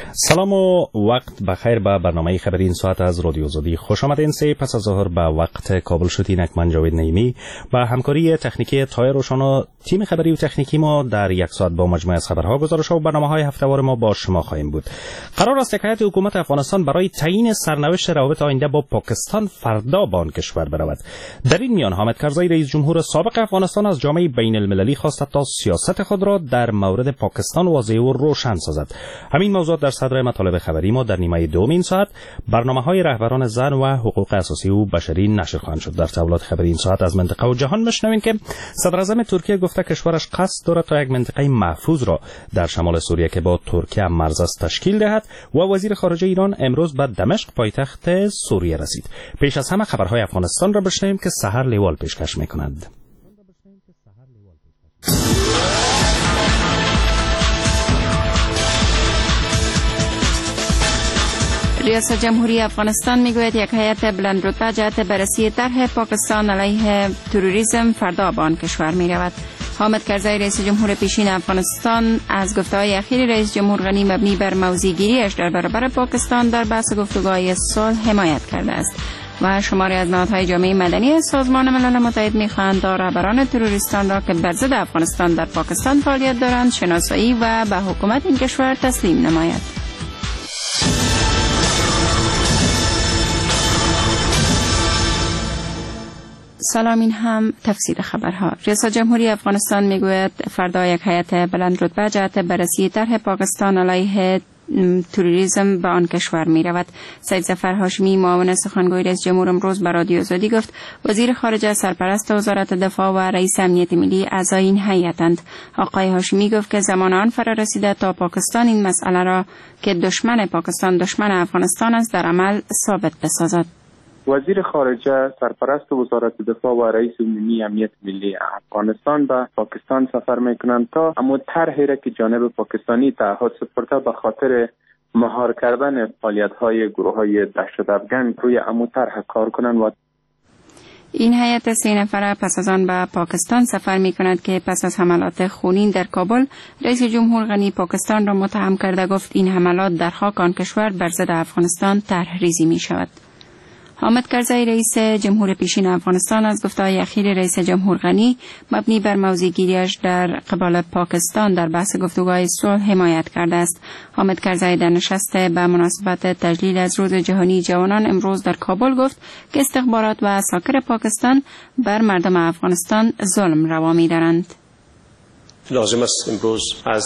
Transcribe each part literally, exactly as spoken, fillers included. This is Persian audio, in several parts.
سلام و وقت بخیر به برنامه خبری این ساعت از رادیو آزادی خوش آمدین. سه پس از ظهر به وقت کابل شد. اینک من جاوید نعیمی با همکاری تکنیکی تایر روشن و تیم خبری و تکنیکی ما در یک ساعت با مجموعه از خبرها، گزارش‌ها و برنامه‌های هفته‌وار ما با شما خواهیم بود. قرار است هیئت حکومت افغانستان برای تعیین سرنوشت روابط آینده با پاکستان فردا به آن کشور برود. در این میان حامد کرزی رئیس جمهور سابق افغانستان از جامعه بین المللی خواست تا سیاست خود را در مورد پاکستان واضح و روشن سازد. همین موضوعات در صدر مطالب خبری ما در نیمه دوم این ساعت. برنامه‌های رهبران زن و حقوق اساسی و بشری نشر خواهند شد. در تحولات خبری این ساعت از منطقه و جهان میشنویم که صدر اعظم ترکیه گفته کشورش قصد دارد تا یک منطقه محفوظ را در شمال سوریه که با ترکیه مرز است تشکیل دهد و وزیر خارجه ایران امروز به دمشق پایتخت سوریه رسید. پیش از همه خبرهای افغانستان را بشنویم که سحر لیوال پیشکش می‌کند. ریاست جمهوری افغانستان میگوید یک هیئت بلند رتبه جهت بررسی طرح پاکستان علیه تروریسم فردا به آن کشور می رود. حامد کرزی رئیس جمهور پیشین افغانستان از گفته‌های اخیر رئیس جمهور غنی مبنی بر موضع‌گیری‌اش در برابر پاکستان در بحث گفتگوهای صلح حمایت کرده است و شماری از نهادهای جامعه مدنی از سازمان ملل متحد می‌خواهند تا رهبران تروریستان را که بر ضد افغانستان در پاکستان فعالیت دارند شناسایی و به حکومت این کشور تسلیم نماید. سلام، این هم تفسیر خبرها. ریاست جمهوری افغانستان میگوید فردا یک هیئت بلند رتبه جهت بررسی طرح پاکستان علیه تروریسم به آن کشور می رود. سید ظفر هاشمی معاون سخنگوی رئیس جمهور امروز به رادیو آزادی گفت وزیر خارجه سرپرست وزارت دفاع و رئیس امنیت ملی اعضای این هیئتند. آقای هاشمی گفت که زمان آن فرا رسیده تا پاکستان این مسئله را که دشمن پاکستان دشمن افغانستان است در عمل ثابت بسازد. وزیر خارجه سرپرست وزارت دفاع و رئیس عمومی امنیت ملی افغانستان به پاکستان سفر میکنند تا اما طرحی را که جانب پاکستانی تعهد سپرده به خاطر مهار کردن فعالیت‌های گروه‌های دهشت‌افکن روی امو طرح کار کنند. و این هیئت سه نفره پس از آن به پاکستان سفر می کند که پس از حملات خونین در کابل رئیس جمهور غنی پاکستان را متهم کرده گفت این حملات در خاک آن کشور بر ضد افغانستان طرح ریزی می شود. حامد کرزی رئیس جمهور پیشین افغانستان از گفته‌های اخیر رئیس جمهور غنی مبنی بر موضع‌گیری‌اش در قبال پاکستان در بحث گفتگوهای صلح حمایت کرده است. حامد کرزی در نشست به مناسبت تجلیل از روز جهانی جوانان امروز در کابل گفت که استخبارات و عساکر پاکستان بر مردم افغانستان ظلم روا می‌دارند. لازم است امروز از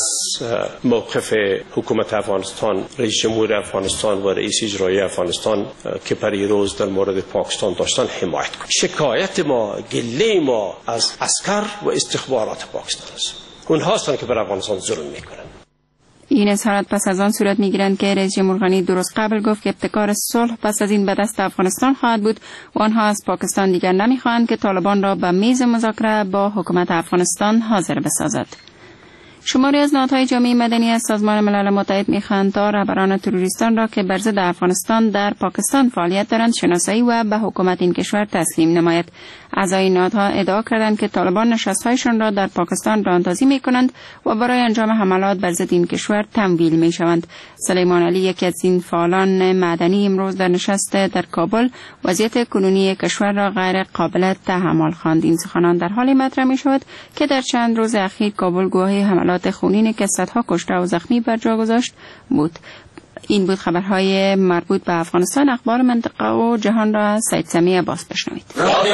موقف حکومت افغانستان، رئیس جمهور افغانستان و رئیس اجرایی افغانستان که پریروز در مورد پاکستان داشتن حمایت کنیم. شکایت ما، گله ما از عسکر و استخبارات پاکستان است. اونها هستند که بر افغانستان ظلم میکنند. این اظهارات پس از آن صورت میگیرند که رئیس جمهور غنی درست قبل گفت که ابتکار صلح پس از این به دست افغانستان خواهد بود و آنها از پاکستان دیگر نمیخواهند که طالبان را به میز مذاکره با حکومت افغانستان حاضر بسازد. شماری از نهادهای جامعه مدنی از سازمان ملل متحد میخواهند تا رهبران تروریستان را که بر ضد افغانستان در پاکستان فعالیت دارند شناسایی و به حکومت این کشور تسلیم نماید. اعضای نهادها ادعا کردند که طالبان نشست‌هایشان را در پاکستان راهاندازی میکنند و برای انجام حملات بر ضد این کشور تمویل میشوند. سلیمان علی یکی از این فعالان مدنی امروز در نشست در کابل وضعیت کنونی کشور را غیر قابل تحمل خواند. این سخنان در حالی مطرح میشود که در چند روز اخیر کابل گواهی حملات خونین که صدها کشته و زخمی بر جا گذاشت بود. این بود خبرهای مربوط به افغانستان. اخبار منطقه و جهان را سید سمی عباس بشنوید.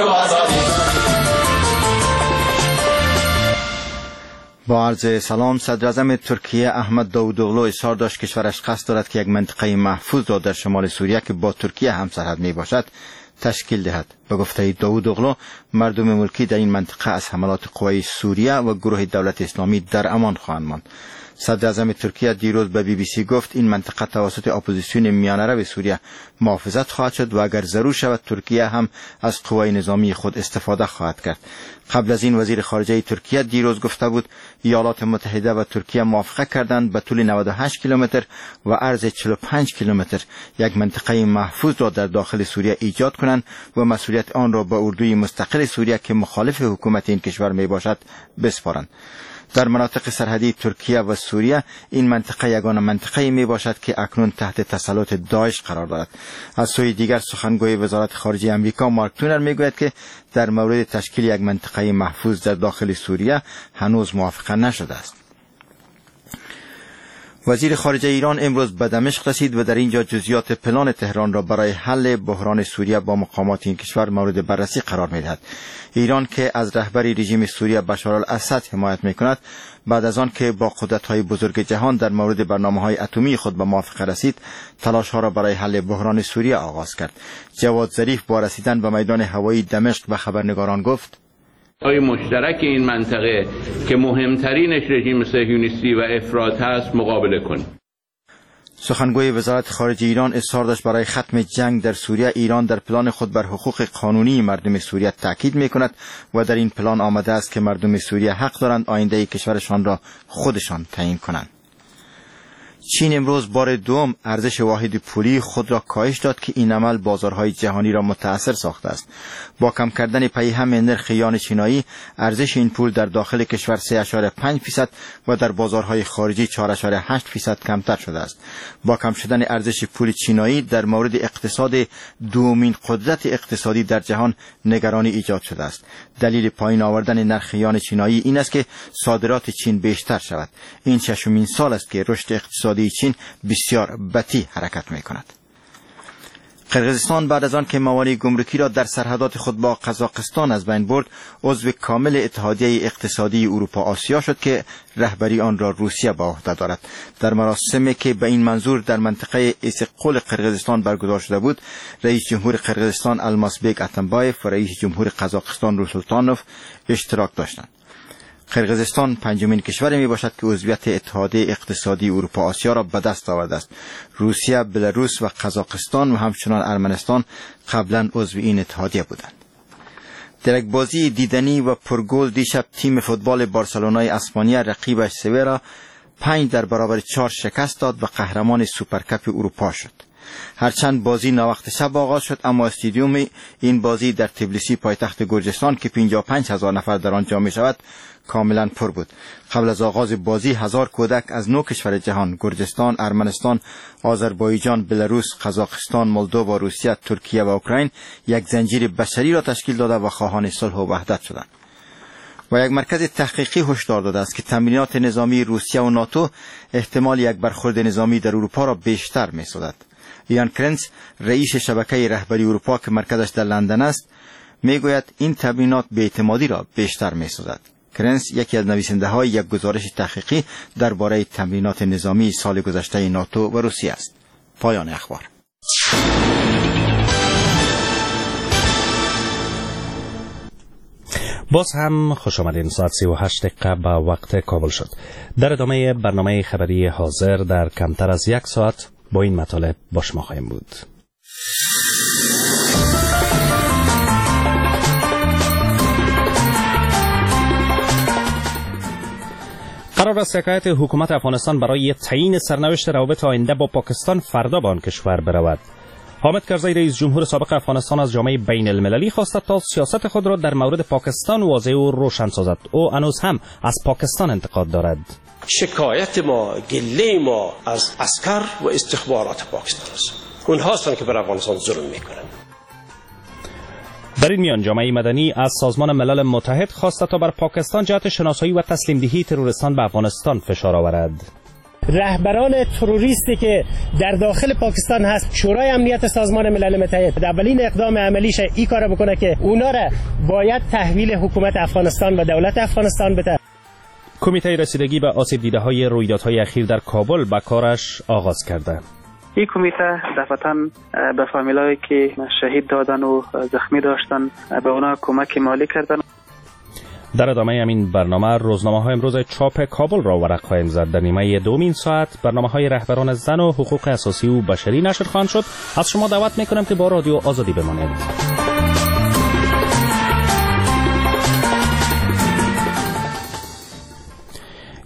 با عرض سلام، صدر اعظم ترکیه احمد داوودوغلو اظهار داشت کشورش قصد دارد که یک منطقه محفوظ را در شمال سوریه که با ترکیه همسرحد می باشد تشکیل دهد. به گفته داوودوغلو مردم ملکی در این منطقه از حملات قوای سوریه و گروه دولت اسلامی در امان خواهند ماند. صدر اعظم ترکیه دیروز به بی بی سی گفت این منطقه توسط اپوزیسیون میانه سوریه محافظت خواهد شد و اگر ضرور شود ترکیه هم از قوای نظامی خود استفاده خواهد کرد. قبل از این وزیر خارجه ترکیه دیروز گفته بود ایالات متحده و ترکیه موافقت کردند به طول نود و هشت کیلومتر و عرض چهل و پنج کیلومتر یک منطقه محفوظ را در داخل سوریه ایجاد کنند و مسئولیت آن را به اردوی مستقل سوریه که مخالف حکومت این کشور می باشد بسپارند. در مناطق سرحدی ترکیه و سوریه این منطقه یگانه منطقه‌ای می باشد که اکنون تحت تسلط داعش قرار دارد. از سوی دیگر سخنگوی وزارت خارجه آمریکا مارک تونر می گوید که در مورد تشکیل یک منطقه محفوظ در داخل سوریه هنوز موافقه نشده است. وزیر خارجه ایران امروز به دمشق رسید و در اینجا جزئیات پلان تهران را برای حل بحران سوریه با مقامات این کشور مورد بررسی قرار می‌دهد. ایران که از رهبری رژیم سوریه بشار الاسد حمایت می‌کند، بعد از آن که با قدرت‌های بزرگ جهان در مورد برنامه‌های اتمی خود به موافقه رسید، تلاش‌ها را برای حل بحران سوریه آغاز کرد. جواد ظریف با رسیدن به میدان هوایی دمشق به خبرنگاران گفت: های مشترک این منطقه که مهمترینش رژیم صهیونیستی و افراط هست مقابله کنیم. سخنگوی وزارت خارجه ایران اصرار داشت برای ختم جنگ در سوریه ایران در پلان خود بر حقوق قانونی مردم سوریه تاکید می‌کند و در این پلان آمده است که مردم سوریه حق دارند آینده کشورشان را خودشان تعیین کنند. چین امروز بار دوم ارزش واحد پولی خود را کاهش داد که این عمل بازارهای جهانی را متاثر ساخته است. با کم کردن پیهم نرخ یوان چینایی، ارزش این پول در داخل کشور سه اشاره پنج فیصد و در بازارهای خارجی چهار اشاره هشت فیصد کمتر شده است. با کم شدن ارزش پول چینایی در مورد اقتصاد دومین قدرت اقتصادی در جهان نگرانی ایجاد شده است. دلیل پایین آوردن نرخ یوان چینایی این است که صادرات چین بیشتر شود. این ششمین سال است که رشد اقتصادی چین بسیار بطیء حرکت می‌کند. قرقیزستان بعد از آن که موانع گمرکی را در سرحدات خود با قزاقستان از بین برد، عضو کامل اتحادیه اقتصادی اروپا آسیا شد که رهبری آن را روسیه به عهده دارد. در مراسمی که به این منظور در منطقه ایسقل قرقیزستان برگزار شده بود، رئیس جمهور قرقیزستان المازبک اتنبایف و رئیس جمهور قزاقستان روسولتانوف اشتراک داشتند. قرقیزستان پنجمین کشوری می باشد که عضویت اتحادیه اقتصادی اروپا آسیا را به دست آورده است. روسیه، بلاروس و قزاقستان و همچنان ارمنستان قبلا عضو این اتحادیه بودند. در یک بازی دیدنی و پرگل دیشب تیم فوتبال بارسلونای اسپانیا رقیبش سویا پنج در برابر چهار شکست داد و قهرمان سوپرکاپ اروپا شد. هرچند بازی ناوقت شب آغاز شد، اما استادیوم این بازی در تبلیسی پایتخت گرجستان که پنجاه و پنج هزار نفر در آن جا می شود کاملا پر بود. قبل از آغاز بازی هزار کودک از نه کشور جهان، گرجستان، ارمنستان، آذربایجان، بلاروس، قزاقستان، مولدووا، روسیه، ترکیه و اوکراین یک زنجیر بشری را تشکیل داده و خواهان صلح و وحدت شدند. و یک مرکز تحقیقی هشدار داده است که تمرینات نظامی روسیه و ناتو احتمال یک برخورد نظامی در اروپا را بیشتر می‌سازد. یان کرنس، رئیس شبکه رهبری اروپا که مرکزش در لندن است، میگوید این تمرینات بی‌اعتمادی را بیشتر می‌سازد. کرنس یکی از نویسنده‌های یک گزارش تحقیقی درباره تمرینات نظامی سال گذشته ناتو و روسیه است. پایان اخبار. باز هم خوش آمدین. ساعت سی و هشت دقیقه به وقت کابل شد. در ادامه برنامه خبری حاضر در کمتر از یک ساعت با این مطالب با شما خواهیم بود. قرار است شکایت حکومت افغانستان برای تعیین سرنوشت روابط آینده با پاکستان فردا به آن کشور برود. حامد کرزی رئیس جمهور سابق افغانستان از جامعه بین المللی خواسته تا سیاست خود را در مورد پاکستان واضح و روشن سازد. او هنوز هم از پاکستان انتقاد دارد. شکایت ما، گله ما از عسکر و استخبارات پاکستان است. اونها هستند که بر افغانستان ظلم میکنند. در این میان جامعه مدنی از سازمان ملل متحد خواسته تا بر پاکستان جهت شناسایی و تسلیم دهی تروریستان به افغانستان فشار آورد. رهبران تروریستی که در داخل پاکستان هست، شورای امنیت سازمان ملل متحد اولین اقدام عملیش این کار بکنه که اونا را باید تحویل حکومت افغانستان و دولت افغانستان بده. کمیته رسیدگی به آسیب دیده های رویدادهای اخیر در کابل به کارش آغاز کرده. این کمیته دفعتاً به فامیلایی که شهید دادن و زخمی داشتن به اونا کمک مالی کردن. در ادامه همین برنامه روزنامه های امروز چاپ کابل را ورق خواهیم زد. در نیمه دومین ساعت برنامه های رهبران زن و حقوق اساسی و بشری نشر خواهند شد. از شما دعوت میکنم که با رادیو آزادی بمانید.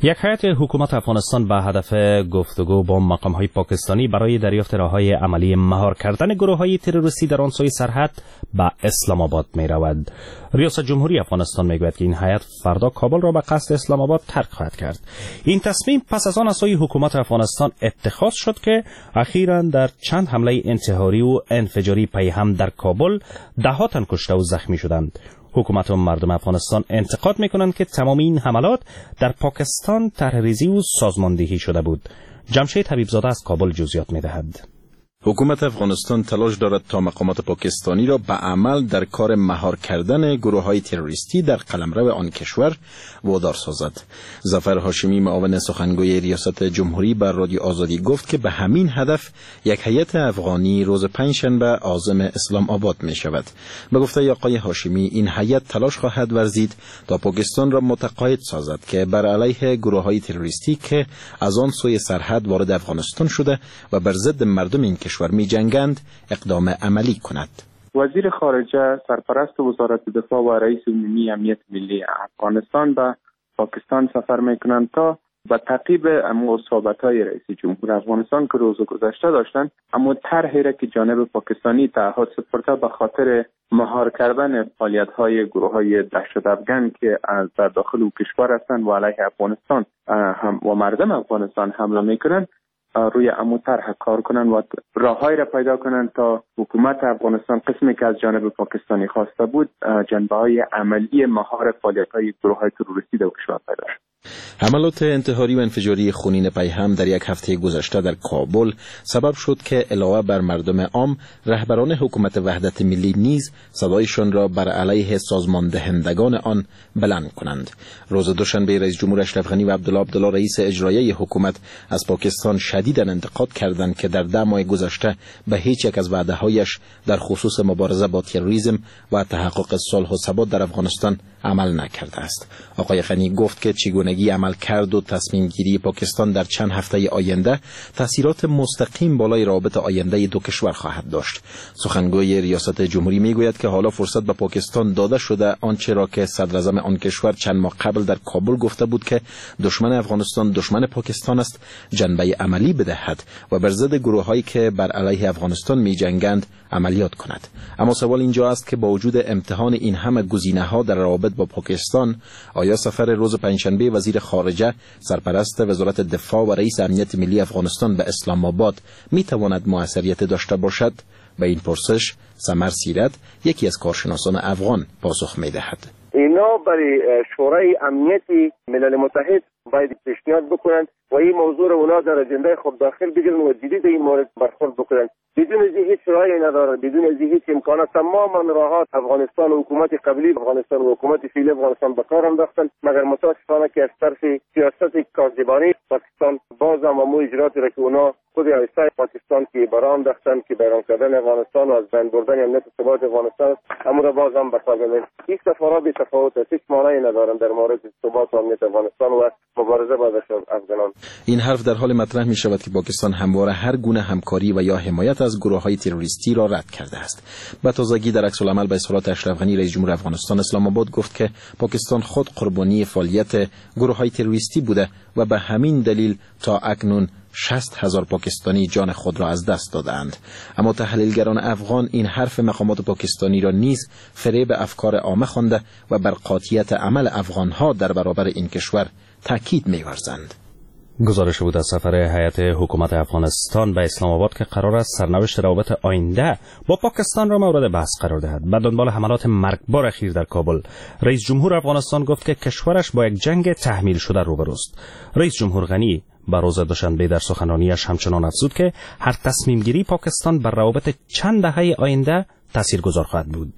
یک هیئت حکومت افغانستان به هدف گفتگو با مقام‌های پاکستانی برای دریافت راه‌های عملی مهار کردن گروه‌های تروریستی در آن سوی سرحد به اسلام آباد می‌رود. ریاست جمهوری افغانستان می‌گوید که این هیئت فردا کابل را به قصد اسلام آباد ترک خواهد کرد. این تصمیم پس از آن از سوی حکومت افغانستان اتخاذ شد که اخیراً در چند حمله انتحاری و انفجاری پیهم در کابل ده‌ها تن کشته و زخمی شدند. حکومت و مردم افغانستان انتقاد میکنند که تمام این حملات در پاکستان طرح‌ریزی و سازماندهی شده بود. جمشید حبیبزاده از کابل جزئیات میدهد. حکومت افغانستان تلاش دارد تا مقامات پاکستانی را به عمل در کار مهار کردن گروه‌های تروریستی در قلمرو آن کشور وادار سازد. ظفر هاشمی معاون سخنگوی ریاست جمهوری بر رادیو آزادی گفت که به همین هدف یک هیئت افغانی روز پنجشنبه عازم اسلام آباد می شود. به گفته آقای هاشمی این هیئت تلاش خواهد ورزید تا پاکستان را متقاعد سازد که بر علیه گروه‌های تروریستی که از آن سوی سرحد وارد افغانستان شده و بر ضد مردم این کشور می جنگند اقدام عملی کند. وزیر خارجه سرپرست وزارت دفاع و رئیس عمومی امنیت ملی افغانستان به پاکستان سفر میکنند تا به تعقیب اما صحبت‌های رئیس جمهور افغانستان که روز گذشته داشتند اما طرحی را که جانب پاکستانی تعهد سپرده به خاطر مهار کردن فعالیت‌های گروه‌های دهشت‌افکن که از در داخل او کشور هستند و علیه افغانستان هم و مردم افغانستان حمله میکنند روی امو طرح کار کنند و راههایی را پیدا کنند تا حکومت افغانستان قسمی که از جانب پاکستانی خواسته بود جنبه‌های عملی مهار فعالیت‌های گروه‌های تروریستی در کشور پیدا شد. حملات انتحاری و انفجاری خونین پیهم در یک هفته گذشته در کابل سبب شد که علاوه بر مردم عام رهبران حکومت وحدت ملی نیز صدایشان را بر علیه سازماندهندگان آن بلند کنند. روز دوشنبه رئیس جمهور اشرف غنی و عبدالله عبدالله رئیس اجرایی حکومت از پاکستان شدیداً انتقاد کردند که در ده ماه گذشته به هیچ یک از وعده‌هایش در خصوص مبارزه با تروریسم و تحقق صلح و ثبات در افغانستان عمل نکرده است. آقای غنی گفت که چگونگی عمل کرد و تصمیم گیری پاکستان در چند هفته آینده تاثیرات مستقیم بالای روابط آینده دو کشور خواهد داشت. سخنگوی ریاست جمهوری میگوید که حالا فرصت به پاکستان داده شده آنچه را که صدر اعظم آن کشور چند ماه قبل در کابل گفته بود که دشمن افغانستان دشمن پاکستان است جنبه عملی بدهد و بر ضد گروه‌هایی که بر علیه افغانستان می‌جنگند عملیات کند. اما سوال اینجا است که با وجود امتحان این همه گزینه‌ها در روابط با پاکستان آیا سفر روز پنجشنبه وزیر خارجه سرپرست وزارت دفاع و رئیس امنیت ملی افغانستان به اسلام آباد می‌تواند موثریت داشته باشد؟ به این پرسش سمر سیرت یکی از کارشناسان افغان پاسخ می‌دهد. اینا برای شورای امنیت ملل متحد باید پیشنهاد بکنند و این موضوع رو اونا در اجنده خود داخل بگیرن و جدی در این مورد برخورد بکنند. بدون از هیچ راهی نداره، بدون از هیچ امکانات تماما راهات افغانستان و حکومت قبلی افغانستان و حکومت فعلی افغانستان به کار انداختن، مگر متاسفانه که از طرف سیاست کاذبانه پاکستان باز هم امو اجراتی را که اونا خود رئیس پاکستان که برام انداختن که بیرون کردن افغانستان و از بین بردن امنیت و ثبات افغانستان امو را باز هم به کار ببرن. هیچ تفاوت تفاوت هیچ معنی ندارن در مورد ثبات و امنیت افغانستان و مبارزه با افغانان. این حرف در حال مطرح می شود که پاکستان همواره هر گونه همکاری و یا حمایت از گروه‌های تروریستی را رد کرده است. به تازگی در عکس العمل به اظهارات اشرف غنی رئیس جمهور افغانستان اسلام آباد گفت که پاکستان خود قربانی فعالیت گروه‌های تروریستی بوده و به همین دلیل تا اکنون شصت هزار پاکستانی جان خود را از دست دادند. اما تحلیلگران افغان این حرف مقامات پاکستانی را نیز فریب افکار عامه خوانده و بر قاطعیت عمل افغانها در برابر این کشور تاکید می‌ورزند. گزارش بود از سفر هیئت حکومت افغانستان به اسلام آباد که قرار است سرنوشت روابط آینده با پاکستان را مورد بحث قرار دهد. به دنبال حملات مرگبار اخیر در کابل، رئیس جمهور افغانستان گفت که کشورش با یک جنگ تحمیل شده روبروست. رئیس جمهور غنی به روز دوشنبه در سخنرانیش همچنان افزود که هر تصمیم گیری پاکستان بر روابط چند دهه آینده تاثیرگذار خواهد بود.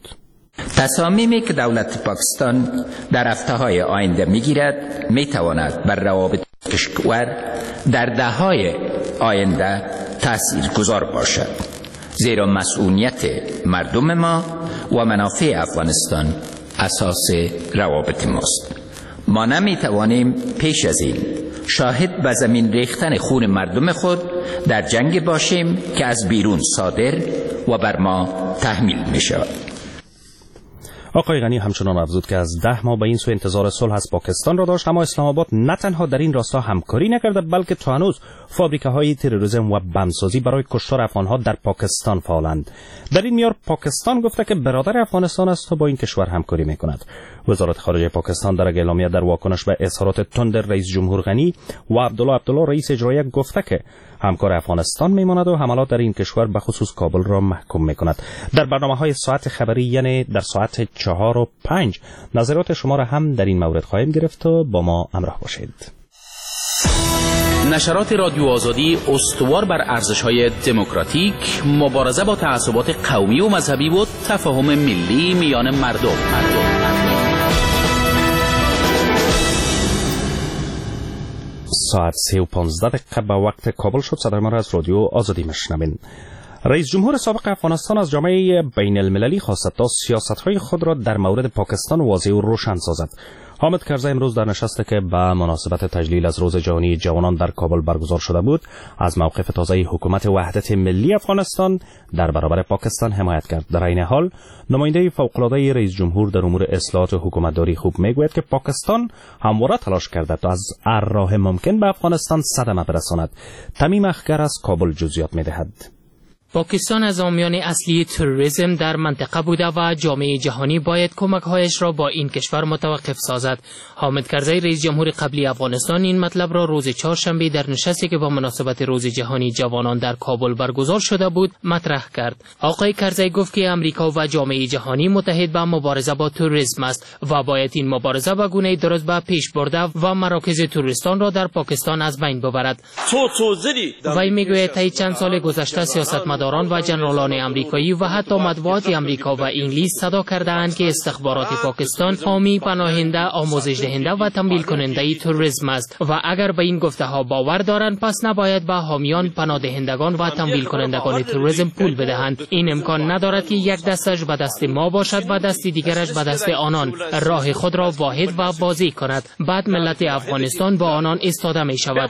تصامیمی که دولت پاکستان در هفته‌های آینده می‌گیرد می‌تواند بر روابط کشور در دهه‌های آینده تاثیرگذار باشد، زیرا مسئولیت مردم ما و منافع افغانستان اساس روابط ماست. ما نمی‌توانیم پیش از این شاهد به زمین ریختن خون مردم خود در جنگ باشیم که از بیرون صادر و بر ما تحمیل می‌شود. آقای غنی همچنان افزود که از ده ماه به این سو انتظار صلح از پاکستان را داشت، اما اسلام آباد نه تنها در این راستا همکاری نکرده بلکه تا هنوز فابریکه‌های تروریسم و بمبسازی برای کشتار افغان‌ها در پاکستان فعالند. در این میار پاکستان گفته که برادر افغانستان است و با این کشور همکاری می‌کند. وزارت خارجه پاکستان در اعلامیه در واکنش به اظهارات تند رئیس جمهور غنی و عبدالله عبدالله رئیس اجرایی گفته که همکار افغانستان میماند و حملات در این کشور به خصوص کابل را محکوم میکند. در برنامه‌های ساعت خبری یعنی در ساعت چهار و پنج نظرات شما را هم در این مورد خواهیم گرفت و با ما همراه باشید. نشرات رادیو آزادی استوار بر ارزش‌های دموکراتیک، مبارزه با تعصبات قومی و مذهبی و تفاهم ملی میان مردم. ساعت سه و پانزده دقیقه به وقت کابل شد. صدای ما را از رادیو آزادی مشنوین. رئیس جمهور سابق افغانستان از جامعه بین المللی خواست تا سیاست‌های خود را در مورد پاکستان واضح و روشن سازد. حامد کرزی امروز در نشستی که به مناسبت تجلیل از روز جهانی جوانان در کابل برگزار شده بود، از موقف تازه حکومت وحدت ملی افغانستان در برابر پاکستان حمایت کرد. در این حال نماینده فوق‌العاده رئیس جمهور در امور اصلاحات حکومتداری خوب میگوید که پاکستان همواره تلاش کرده تا از هر راه ممکن به افغانستان صدمه برساند. تمیم اخگر از کابل جزئیات می‌دهد. پاکستان از عامیان اصلی تروریسم در منطقه بوده و جامعه جهانی باید کمک‌هایش را با این کشور متوقف سازد. حامد کرزی رئیس جمهور قبلی افغانستان این مطلب را روز چهارشنبه در نشستی که با مناسبت روز جهانی جوانان در کابل برگزار شده بود مطرح کرد. آقای کرزی گفت که امریکا و جامعه جهانی متحد به مبارزه با تروریسم است و باید این مبارزه به گونه‌ای درست به پیش برده و مراکز تروریستان را در پاکستان از بین ببرد. وی میگوید طی چند سال گذشته سیاستمداران و جنرالان امریکایی و حتی مطبوعات امریکا و انگلیس صدا کرده‌اند که استخبارات پاکستان حامی، پناهنده، آموزش دهنده و تمویل کننده تروریسم است و اگر به این گفته ها باور دارند پس نباید به حامیان، پناهندگان و تمویل کنندگان تروریسم پول بدهند. این امکان ندارد که یک دستش به دست ما باشد و دست دیگرش به دست آنان. راه خود را واحد و واضح کند، بعد ملت افغانستان با آنان ایستاده می شود.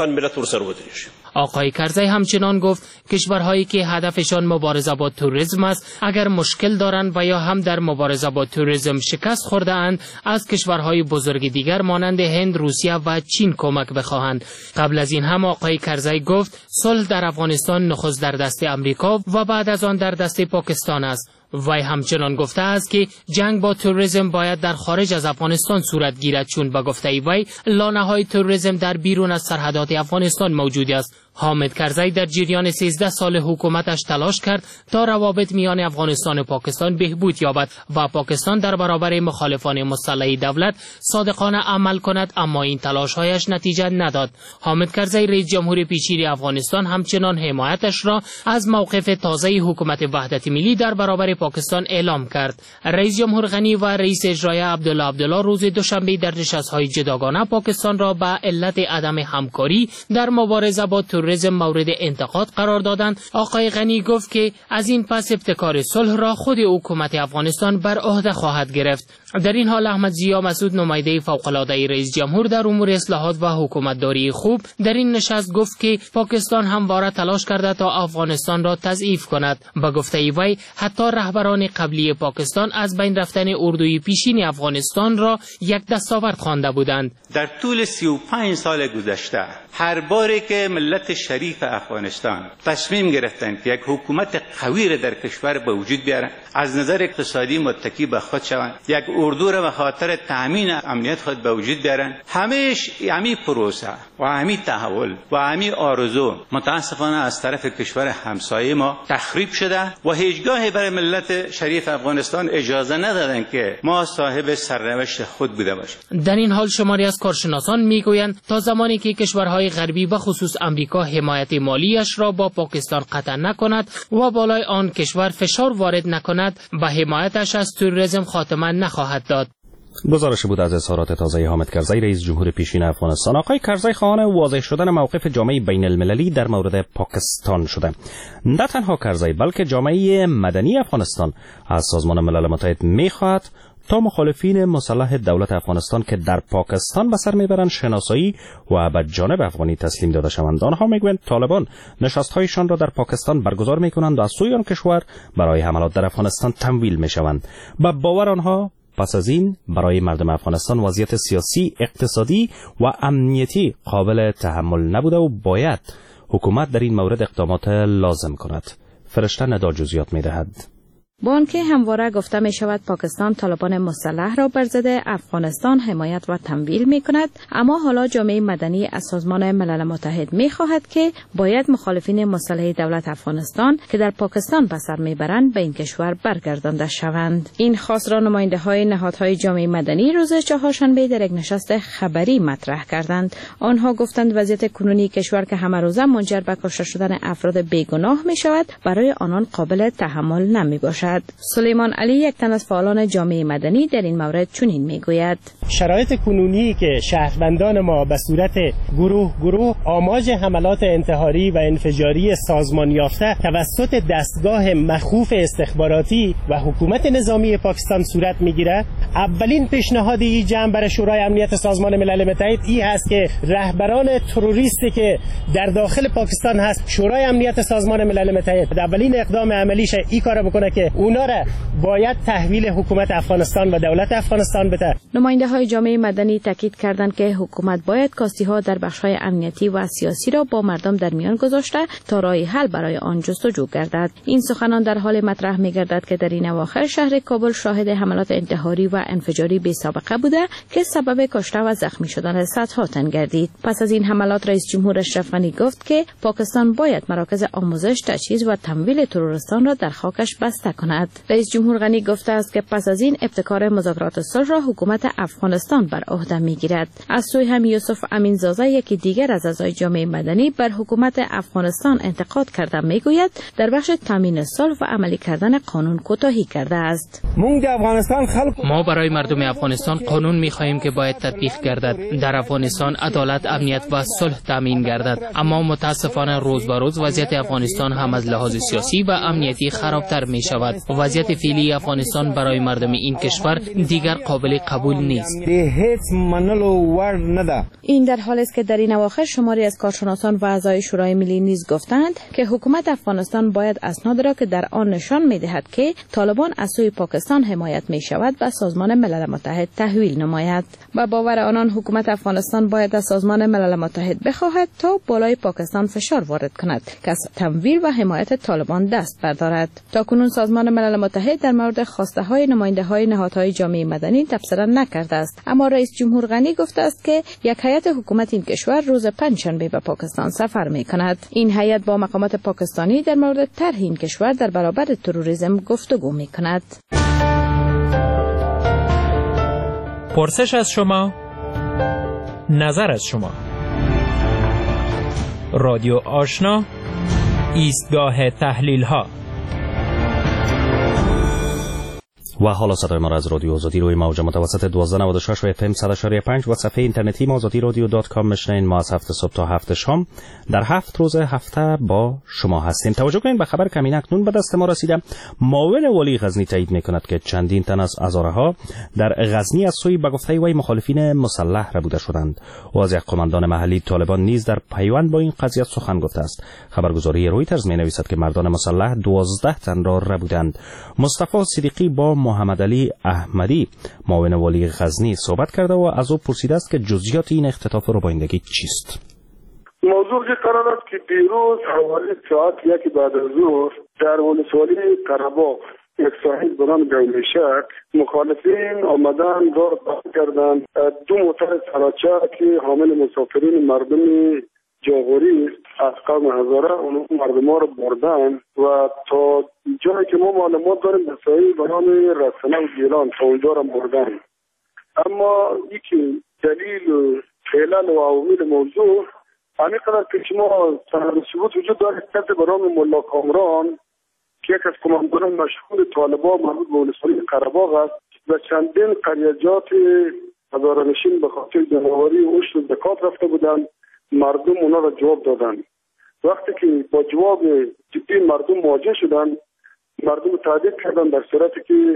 آقای کرزی همچنان گفت کشورهایی که هدفشان مبارزه با تروریسم است اگر مشکل دارند و یا هم در مبارزه با تروریسم شکست خورده اند از کشورهای بزرگ دیگر مانند هند، روسیه و چین کمک بخواهند. قبل از این هم آقای کرزی گفت صلح در افغانستان نخست در دست امریکا و بعد از آن در دست پاکستان است. وی همچنان گفته است که جنگ با تروریسم باید در خارج از افغانستان صورت گیرد، چون به گفته وی لانه‌های تروریسم در بیرون از سرحدات افغانستان موجود است. حامد کرزی در جریان سیزده سال حکومتش تلاش کرد تا روابط میان افغانستان و پاکستان بهبود یابد و پاکستان در برابر مخالفان مسلح دولت صادقانه عمل کند، اما این تلاش‌هایش نتیجه نداد. حامد کرزی رئیس جمهور پیشین افغانستان همچنان حمایتش را از موقف تازه حکومت وحدت ملی در برابر پاکستان اعلام کرد. رئیس جمهور غنی و رئیس اجرایی عبدالله عبدالله روز دوشنبه در نشست‌های جداگانه پاکستان را به علت عدم همکاری در مبارزه با تروریسم مورد انتقاد قرار دادند. آقای غنی گفت که از این پس ابتکار صلح را خود حکومت افغانستان بر عهده خواهد گرفت. در این حال احمد ضیا مسعود نماینده فوق‌العاده رئیس جمهور در امور اصلاحات و حکومتداری خوب در این نشست گفت که پاکستان همواره تلاش کرده تا افغانستان را تضعیف کند. با گفته وی حتی رهبران قبلی پاکستان از بین رفتن اردوی پیشین افغانستان را یک دستاورد خوانده بودند. در طول سی و پنج سال گذشته هر باری که ملت شریف افغانستان تصمیم گرفتند که یک حکومت قوی را در کشور به وجود بیارند، از نظر اقتصادی متکی به خود شوند، یک اردو را به خاطر تامین امنیت خود به وجود بیارند، همیش همی پروسه و همی تحول و همی آرزو متاسفانه از طرف کشور همسایه ما تخریب شده و هیچگاهی برای ملت شریف افغانستان اجازه ندادند که ما صاحب سرنوشت خود بوده باشیم. در این حال شماری از کارشناسان میگویند تا زمانی که کشورهای غربی به خصوص امریکا حمایت مالیش را با پاکستان قطع نکند و بالای آن کشور فشار وارد نکند به حمایتش از تروریسم خاتمه نخواهد داد. گزارش بود از اظهارات تازه حامد کرزی رئیس جمهور پیشین افغانستان. آقای کرزی خواهان واضح شدن موقف جامعه بین المللی در مورد پاکستان شده. نه تنها کرزی بلکه جامعه مدنی افغانستان از سازمان ملل متحد می‌خواهد تا مخالفین مسلح دولت افغانستان که در پاکستان به سر میبرند شناسایی و به جانب افغانی تسلیم داده شوند. آنها میگویند طالبان نشست‌هایشان را در پاکستان برگزار میکنند و از سوی آن کشور برای حملات در افغانستان تمویل میشوند. به باور آنها پس از این برای مردم افغانستان وضعیت سیاسی، اقتصادی و امنیتی قابل تحمل نبوده و باید حکومت در این مورد اقدامات لازم کند. فرشته ندا جزئیات می‌دهد. با آنکه همواره گفته می شود پاکستان طالبان مسلح را بر ضد افغانستان حمایت و تمویل می کند، اما حالا جامعه مدنی از سازمان ملل متحد می خواهد که باید مخالفین مسلح دولت افغانستان که در پاکستان به سر می برند به این کشور برگردانده شوند. این خواست را نماینده های نهادهای جامعه مدنی روز چهارشنبه در یک نشست خبری مطرح کردند. آنها گفتند وضعیت کنونی کشور که همه روزه منجر به کشته شدن افراد بیگناه می شود برای آنان قابل تحمل نمی باشد. سلیمان علی یک تن از فعالان جامعه مدنی در این مورد چنین میگوید: شرایط کنونی که شهروندان ما به صورت گروه گروه آماج حملات انتحاری و انفجاری سازمان یافته توسط دستگاه مخوف استخباراتی و حکومت نظامی پاکستان صورت میگیرد، اولین پیشنهاد این جمع برای شورای امنیت سازمان ملل متحد این هست که رهبران تروریستی که در داخل پاکستان هست شورای امنیت سازمان ملل متحد اولین اقدام عملیش این کار بکنه که اونا را باید تحویل حکومت افغانستان و دولت افغانستان بده. نماینده های جامعه مدنی تاکید کردند که حکومت باید کاستی ها در بخش های امنیتی و سیاسی را با مردم در میان گذاشته تا راه حل برای آن جستجو گردد. این سخنان در حال مطرح می گردد که در این اواخر شهر کابل شاهد حملات انتحاری و انفجاری بی سابقه بوده که سبب کشته و زخمی شدن صدها تن گردید. پس از این حملات رئیس جمهور اشرف غنی گفت که پاکستان باید مراکز آموزش، تجهیز و تمویل ترورستان را در خاکش بسته کند. رئیس جمهور غنی گفته است که پس از این ابتکار مذاکرات صلح را حکومت افغانستان بر عهده میگیرد. از سوی هم یوسف امینزاده یکی دیگر از اعضای جامعه مدنی بر حکومت افغانستان انتقاد کرده میگوید در بخش تامین صلح و عملی کردن قانون کوتاهی کرده است. ما برای مردم افغانستان قانون میخواهیم که باید تطبیق گردد. در افغانستان عدالت، امنیت و صلح تامین گردد، اما متاسفانه روز به روز وضعیت افغانستان هم از لحاظ سیاسی و امنیتی خرابتر می شود. وضعیت فعلی افغانستان برای مردم این کشور دیگر قابل قبول نیست. این در حالی است که در این اواخر شماری از کارشناسان و اعضای شورای ملی نیز گفتند که حکومت افغانستان باید اسناد را که در آن نشان می‌دهد که طالبان از سوی پاکستان حمایت می‌شود به سازمان ملل متحد تحویل نماید. با باور آنان حکومت افغانستان باید از سازمان ملل متحد بخواهد تا بالای پاکستان فشار وارد کند که از تمویل و حمایت طالبان دست بردارد. تاکنون سازمان ملل متحد در مورد خواسته های نماینده های نهادهای جامعه مدنی تبصره نکرده است، اما رئیس جمهور غنی گفته است که یک هیئت حکومت این کشور روز پنجشنبه به پاکستان سفر می کند. این هیئت با مقامات پاکستانی در مورد طرح این کشور در برابر تروریسم گفتگو می کند. پرسش از شما، نظر از شما. رادیو آشنا، ایستگاه تحلیل ها. و حالا صدای ما را از رادیو آزادی روی موج متوسط دوازده نود و شش و اف ام صد و چهار و پنج و صفحه اینترنتی ما آزادی رادیو دات کام میشنین. ما از هفت صبح تا هفت شام در هفت روز هفته با شما هستیم. توجه کنید به خبر کمین اکنون به دست ما رسیده. معاون والی غزنی تایید میکند که چندین تن از ازارها در غزنی از سوی به گفته وی مخالفین مسلح ربوده شدند. و از یک قماندان محلی طالبان نیز در پیوند با این قضیه سخن گفته است. خبرگزاری رویترز مینویسد که مردان مسلح دوازده تن را ربودند. مصطفی صدیقی با محمد علی احمدی معاون والی غزنی صحبت کرده و از او پرسیده است که جزئیات این اختطاف ربایندگی چیست. موضوع که قرار است که دیروز حوالی ساعت یکی بعد از ظهر در ولسوالی قره‌باغ یک ساحل به نام گولیشک مخالفین آمدن دار بست کردند. دو موتر سراچه که حامل مسافرین مردم جاغوری از قوم هزاره اون مردم ها رو بردن و تا جایی که ما معلومات داریم به ساحل به نام رسنه و گیلان تا اونجا رو بردن. اما یکی دلیل و علل و عوامل موضوع همین قدر که شما سند ثبوت وجود داره کسی به نام ملا کامران که یک از کمانداران مشهور طالبان مربوط به ولسوالی قره‌باغ است و چندین قریجات هزاره‌نشین به خاطر جنگاوری و عشق و زکات رفته بودند. مردم اونا را جواب دادن. وقتی که با جواب جدی مردم مواجه شدن، مردم تهدید کردن در صورتی که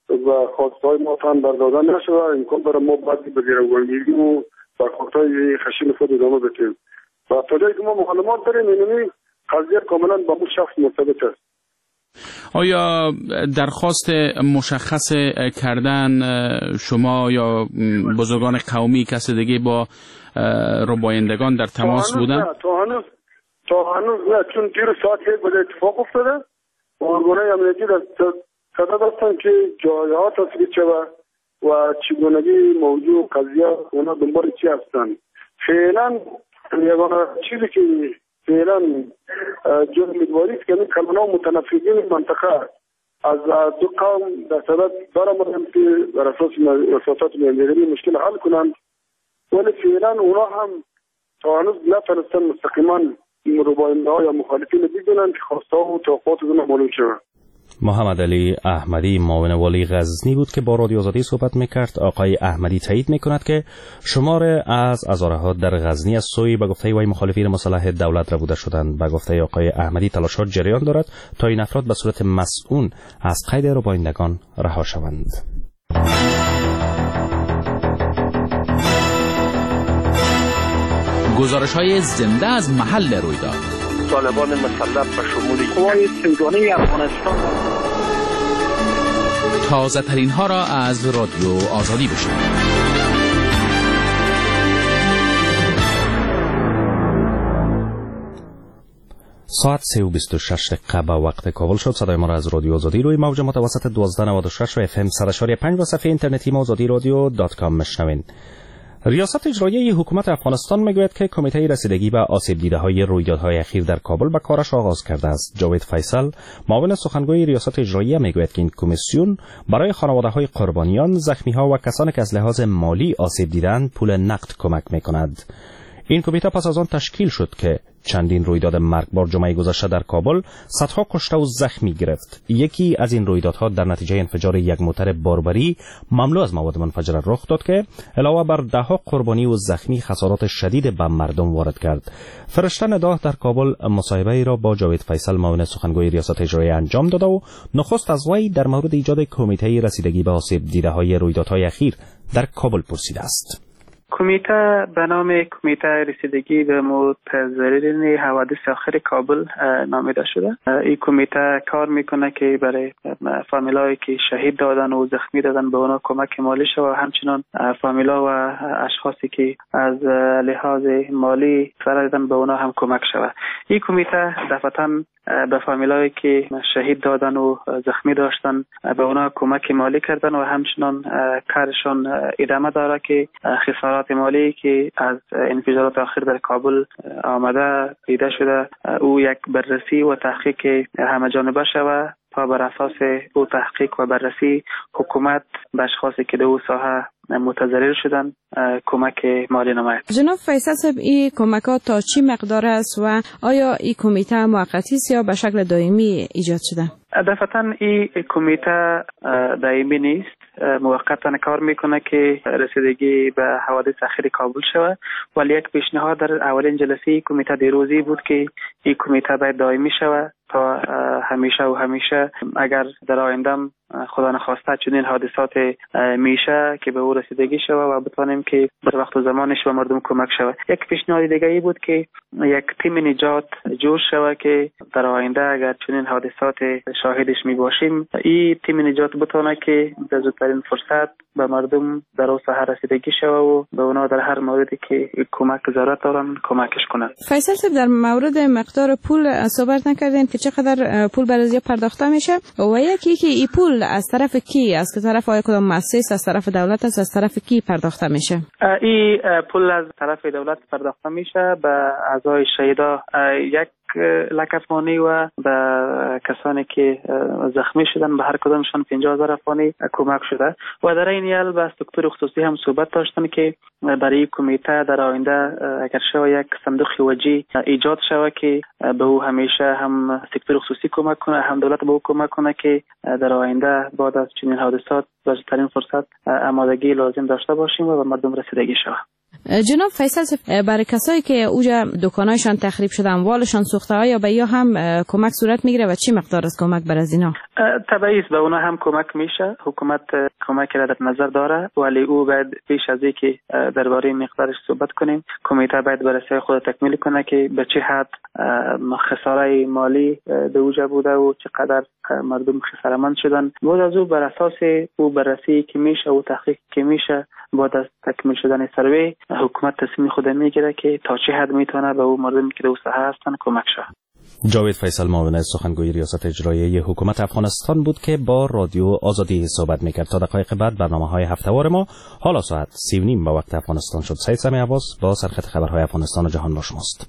و خواستهای ما تن برداده نشده، امکان داره ما بعدی به گروگانگیری و برخواستهای خشن خود ادامه بدیم و تا جایی که ما معلومات داریم اینمی قضیه کاملا با اون شخص مرتبط است. آیا درخواست مشخص کردن شما یا بزرگان قومی کسی دیگه با ربایندگان در تماس بودن؟ تا هنوز تا هنوز نه، چون دیر ساعت یک بده اتفاق افتاده و ارگانهای امنیتی صدد هستن که جایها تصویر شود و چگونگی موضوع قضیه اونا دنبال چی هستن. فعلا یگانه چیزی که فعلا جو امیدواری است که این کلمات متنفذین منطقه از دو قوم در صدد برآمدن که بر اساس اساسات میانجیگری مشکل حل کنند، ولی فعلا اونا هم تا هنوز نتونستن مستقیما رباینده‌ها یا مخالفین بدونن که خواسته ها و توقعات اونا معلوم شود. محمد علی احمدی معاون والی غزنی بود که با رادیو آزادی صحبت میکرد. آقای احمدی تایید میکند که شمار از ازاره‌ها در غزنی از سوی به گفته وی مخالفین مسلح دولت ربوده شدند. به گفته آقای احمدی تلاشات جریان دارد تا این افراد به صورت مسئول از قید ربایندگان رها شوند. گزارش‌های زنده از محل رویداد. طالبان مسلح به شمول قوای سیگانه افغانستان. تازه ترین ها را از رادیو آزادی بشنوید. ساعت سه و بیست و شش دقیقه به وقت کابل شد. صدای ما را از رادیو آزادی روی موج متوسط دوازده نود و شش و اف ام صد و شش و پنج و صفحه اینترنتی ما آزادی رادیو دات کام میشنوین. ریاست اجرایی حکومت افغانستان میگوید که کمیته رسیدگی به آسیب دیده های رویدادهای اخیر در کابل به کارش آغاز کرده است. جاوید فیصل معاون سخنگوی ریاست اجرایی میگوید که این کمیسیون برای خانواده های قربانیان، زخمی ها و کسانی که از لحاظ مالی آسیب دیدند پول نقد کمک میکند. این کمیته پس از آن تشکیل شد که چندین رویداد مرگبار جمعه گذشته در کابل صدها کشته و زخمی گرفت. یکی از این رویدادها در نتیجه انفجار یک موتر باربری مملو از مواد منفجره رخ داد که علاوه بر دهها قربانی و زخمی خسارات شدید به مردم وارد کرد. فرشته نداه در کابل مصاحبه را با جاوید فیصل معاون سخنگوی ریاست اجرایی انجام داده و نخست از وی در مورد ایجاد کمیته رسیدگی به آسیب دیده های رویدادهای اخیر در کابل پرسیده است. کمیته به نام کمیته رسیدگی به متضررین حوادث آخر کابل نامیده شده. این کمیته کار میکنه که برای فامیلایی که شهید دادن و زخمی دادن به اونا کمک مالی شود و همچنان فامیلا و اشخاصی که از لحاظ مالی ضرر دیدن به اونا هم کمک شود. این کمیته دفعتاً به فامیلایی که شهید دادن و زخمی داشتن به اونا کمک مالی کردن و همچنان کارشان ادامه داره که خسارات مالی که از انفجارات آخر در کابل آمده دیده شده او یک بررسی و تحقیق همه جانبه شود تا بر اساس او تحقیق و بررسی حکومت به اشخاصی که در او ساحه متضرر شدن کمک مالی نماید. جناب فیصل صاحب، این کمک ها تا چی مقدار است و آیا این کمیته موقتی است یا به شکل دائمی ایجاد شده؟ دفعتاً این کمیته دائمی نیست، موقتا کار میکنه که رسیدگی به حوادث اخیر کابل شود، ولی یک پیشنهاد در اولین جلسه کمیته دیروزی بود که این کمیته باید دائمی شود تا همیشه و همیشه اگر در آینده خدا نخواسته چنین حادثات میشه که به او رسیدگی شود و بتوانیم که در وقت و زمانش به مردم کمک شود. یک پیشنهاد دیگه ای بود که یک تیم نجات جور شود که در آینده اگر چنین حادثات شاهدش می باشیم این تیم نجات بتونه که در زودترین فرصت به مردم در او ساحه رسیدگی شود و به اونا در هر موردی که کمک ضرورت دارن کمکش کنند. فیصل صاحب، در مورد مقدار پول صحبت نکردین که چقدر پول برای پرداخته میشه و یکی که این پول از طرف کی، از که طرف آیا کدام مؤسسه، از طرف دولت است، از طرف کی پرداخته میشه؟ این پول از طرف دولت پرداخته میشه به اعضای شهدا یک لک افغانی و به کسانی که زخمی شدن به هر کدامشان پنجاه هزار افغانی کمک شده و در این حال با سکتور خصوصی هم صحبت داشتن که برای کمیته در آینده اگر شود یک صندوق وجی ایجاد شود که به او همیشه هم سکتور خصوصی کمک کنه هم دولت به او کمک کنه که در آینده بعد از چنین حادثات به زودترین فرصت آمادگی لازم داشته باشیم و به مردم رسیدگی شود. جناب فیصل، برای کسایی که اوجا دکانایشان تخریب شده، اموالشان سوخته، آیا به یا هم کمک صورت میگیره و چی مقدار از کمک بر از اینا؟ طبعی است، به اونا هم کمک میشه. حکومت کمک را در نظر داره، ولی او باید پیش از اینکه درباره مقدارش صحبت کنیم، کمیته باید بررسی خود تکمیل کنه که به چه حد خساره مالی در اوجا بوده و چقدر مردم خساره‌مند شدن. بعد از او بر اساس او بررسی که میشه و تحقیق که میشه، بعد از تکمیل شدن سروی، حکومت تصمیم خود میگیره که تا چه حد میتونه به او مردمی که در ساحه هستن کمک شه. جاوید فیصل، معاون سخنگوی ریاست اجرایی حکومت افغانستان بود که با رادیو آزادی صحبت میکرد. تا دقایق بعد برنامه‌های هفته‌وار ما حالا ساعت سی و نیم به وقت افغانستان شد. سید سمی عباس با سرخط خبرهای افغانستان و جهان با شماست.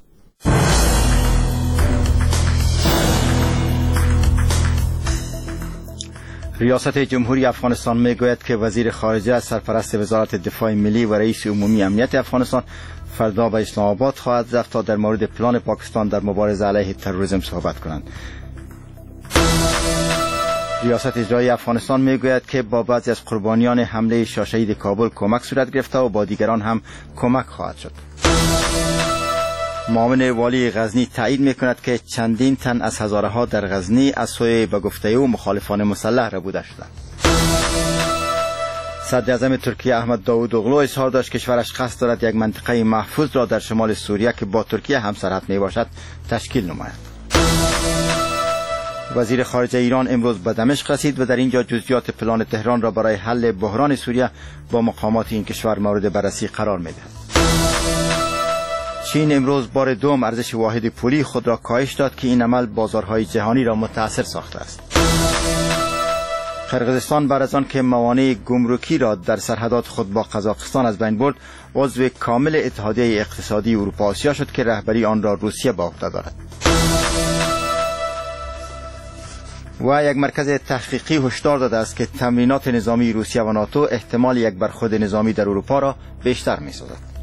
ریاست جمهوری افغانستان میگوید که وزیر خارجه از سرپرست وزارت دفاع ملی و رئیس عمومی امنیت افغانستان فردا به اسلام آباد خواهد رفت تا در مورد پلان پاکستان در مبارزه علیه تروریسم صحبت کنند. ریاست اجرایی افغانستان میگوید که با بعضی از قربانیان حمله شاشه‌ای کابل کمک صورت گرفته و با دیگران هم کمک خواهد شد. معاون والی غزنی تایید میکند که چندین تن از هزاره ها در غزنی از سوی به گفته او مخالفان مسلح را بوده شدند. صدر اعظم ترکیه احمد داوودوغلو اظهار داشت کشورش قصد دارد یک منطقه محفوظ را در شمال سوریه که با ترکیه همسرحد می باشد تشکیل نماید. وزیر خارجه ایران امروز به دمشق رسید و در اینجا جزئیات پلان تهران را برای حل بحران سوریه با مقامات این کشور مورد بررسی قرار می‌دهد. چین امروز بار دوم ارزش واحد پولی خود را کاهش داد که این عمل بازارهای جهانی را متاثر ساخته است. قرقیزستان بعد از آن که موانع گمرکی را در سرحدات خود با قزاقستان از بین برد، عضو کامل اتحادیه اقتصادی اروپا آسیا شد که رهبری آن را روسیه به عهده دارد. و یک مرکز تحقیقی هشدار داده است که تمرینات نظامی روسیه و ناتو احتمال یک برخورد نظامی در اروپا را بیشتر می‌سازد.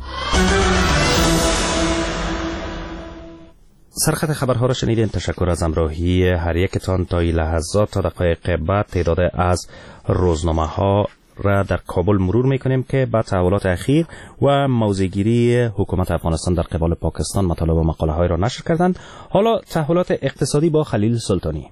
سرخط خبرها را شنیدین. تشکر از همراهی هر یکتان. تا این لحظات تا دقایق بعد تعداد از روزنامه ها را در کابل مرور میکنیم که با تحولات اخیر و موضع‌گیری حکومت افغانستان در قبال پاکستان مطالب و مقاله های را نشر کردند. حالا تحولات اقتصادی با خلیل سلطانی.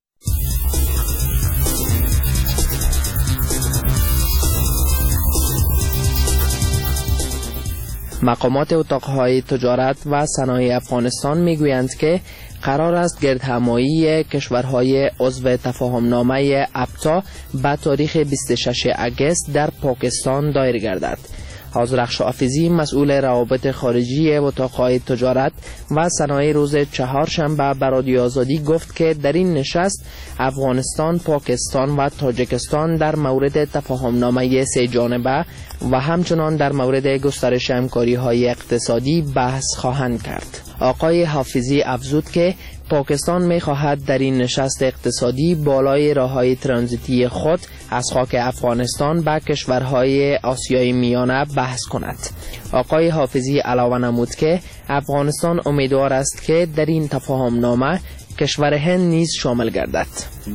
مقامات اتاقهای تجارت و صنایع افغانستان میگویند که قرار است گردهمایی کشورهای عضو تفاهمنامه ابتا به تاریخ بیست و ششم اگست در پاکستان دایر گردد. آذرخش حافظی مسئول روابط خارجی اتاقهای تجارت و صنایع روز چهارشنبه به رادیو آزادی گفت که در این نشست افغانستان، پاکستان و تاجیکستان در مورد تفاهمنامه سه جانبه و همچنان در مورد گسترش همکاری‌های اقتصادی بحث خواهند کرد. آقای حافظی افزود که پاکستان می‌خواهد در این نشست اقتصادی بالای راه‌های ترانزیتی خود از خاک افغانستان به کشورهای آسیای میانه بحث کند. آقای حافظی علاوه نمود که افغانستان امیدوار است که در این تفاهمنامه کشور هند نیز شامل گردد.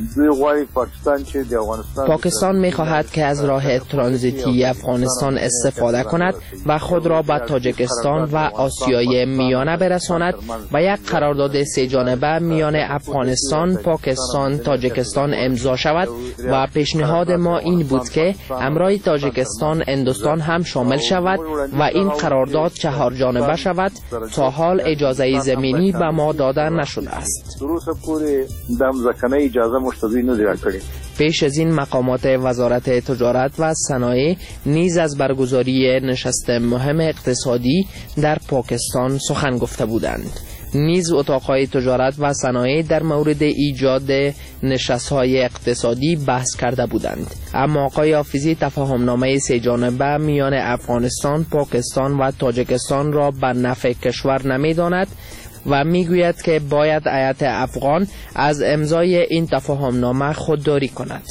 پاکستان می خواهد که از راه ترانزیتی افغانستان استفاده کند و خود را به تاجیکستان و آسیای میانه برساند و یک قرارداد سه جانبه میان افغانستان، پاکستان، تاجیکستان امضا شود و پیشنهاد ما این بود که همراه تاجیکستان هندوستان هم شامل شود و این قرارداد چهار جانبه شود. تا حال اجازه زمینی به ما داده نشده است. پیش از این مقامات وزارت تجارت و صنایع نیز از برگزاری نشست مهم اقتصادی در پاکستان سخن گفته بودند. نیز اتاقهای تجارت و صنایع در مورد ایجاد نشست‌های اقتصادی بحث کرده بودند. اما آقای حافظی تفاهمنامه سه جانبه میان افغانستان، پاکستان و تاجیکستان را به نفع کشور نمی‌داند و میگوید که باید هیئت افغان از امضای این تفاهمنامه خودداری کند.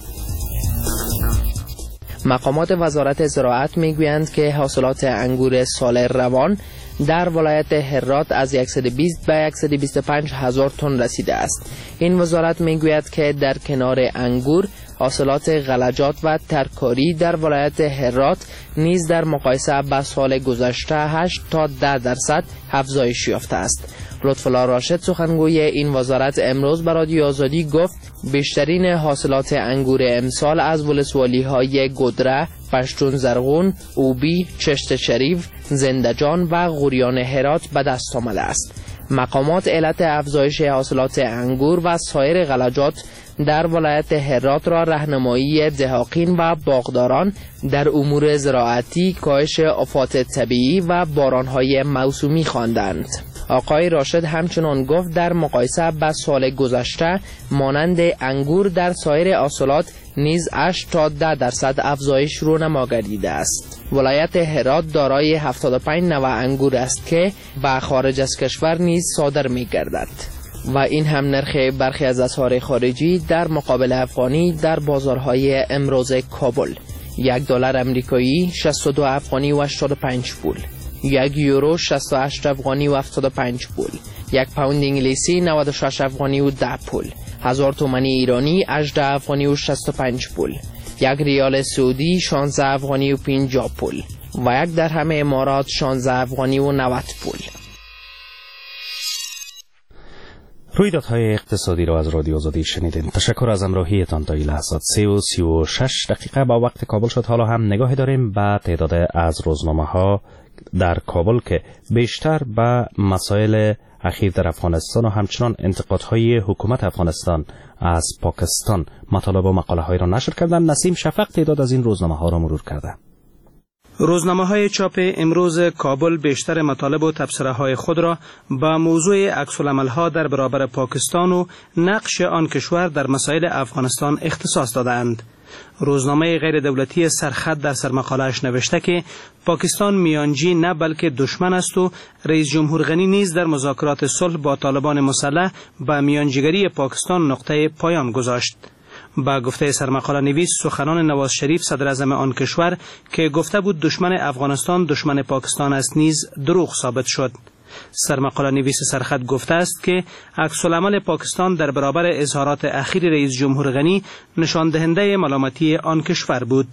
مقامات وزارت زراعت میگویند که حاصلات انگور سال روان در ولایت هرات از صد و بیست به صد و بیست و پنج هزار تن رسیده است. این وزارت میگوید که در کنار انگور حاصلات غلجات و ترکاری در ولایت هرات نیز در مقایسه با سال گذشته هشت تا ده درصد افزایش یافته است. لطف‌الله راشد سخنگوی این وزارت امروز به رادیو آزادی گفت بیشترین حاصلات انگور امسال از ولسوالی‌های گدره، پشتون زرغون، اوبی، چشت شریف، زندجان و غوریان هرات به دست آمده است. مقامات علت افزایش حاصلات انگور و سایر غلجات در ولایت هرات را راهنمایی دهاقین و باغداران در امور زراعتی، کاهش آفات طبیعی و بارانهای موسومی خواندند. آقای راشد همچنان گفت در مقایسه با سال گذشته مانند انگور در سایر حاصلات نیز هشت تا ده درصد افزایش رونما گردیده است. ولایت هرات دارای هفتاد و پنج نوع انگور است که به خارج از کشور نیز صادر می گردد. و این هم نرخ برخی از اسعار خارجی در مقابل افغانی در بازارهای امروز کابل. یک دلار امریکایی شصت و دو افغانی و هشتاد و پنج پول، یک یورو شصت و هشت افغانی و هفتاد و پنج پول، یک پوند انگلیسی نود و شش افغانی و ده پول، هزار تومانی ایرانی هجده افغانی و شصت و پنج پول، یک ریال سعودی شانزده افغانی و پنجاه پول و یک درهم امارات شانزده افغانی و نود پول. رویدادهای اقتصادی را از رادیو آزادی شنیدین. تشکر از همراهیتان تا این لحظات. سه و سی و شش دقیقه با وقت کابل شد. حالا هم نگاهی داریم به تعداد از روزنامه ها در کابل که بیشتر به مسائل اخیر در افغانستان و همچنان انتقادهای حکومت افغانستان از پاکستان مطالب و مقاله های را نشر کردن. نسیم شفق تعداد از این روزنامه ها را مرور کرده. روزنامه های چاپ امروز کابل بیشتر مطالب و تبصره های خود را با موضوع عکس‌العمل ها در برابر پاکستان و نقش آن کشور در مسائل افغانستان اختصاص دادند. روزنامه غیر دولتی سرخط در سرمقاله‌اش نوشته که پاکستان میانجی نه بلکه دشمن است و رئیس جمهور غنی نیز در مذاکرات صلح با طالبان مسلح به میانجیگری پاکستان نقطه پایان گذاشت. با گفته سرمقاله نویس سخنان نواز شریف صدر اعظم آن کشور که گفته بود دشمن افغانستان دشمن پاکستان است نیز دروغ ثابت شد. سرمقاله نویس سرخط گفته است که عکس‌العمل پاکستان در برابر اظهارات اخیر رئیس جمهور غنی نشان دهنده ملامتی آن کشور بود.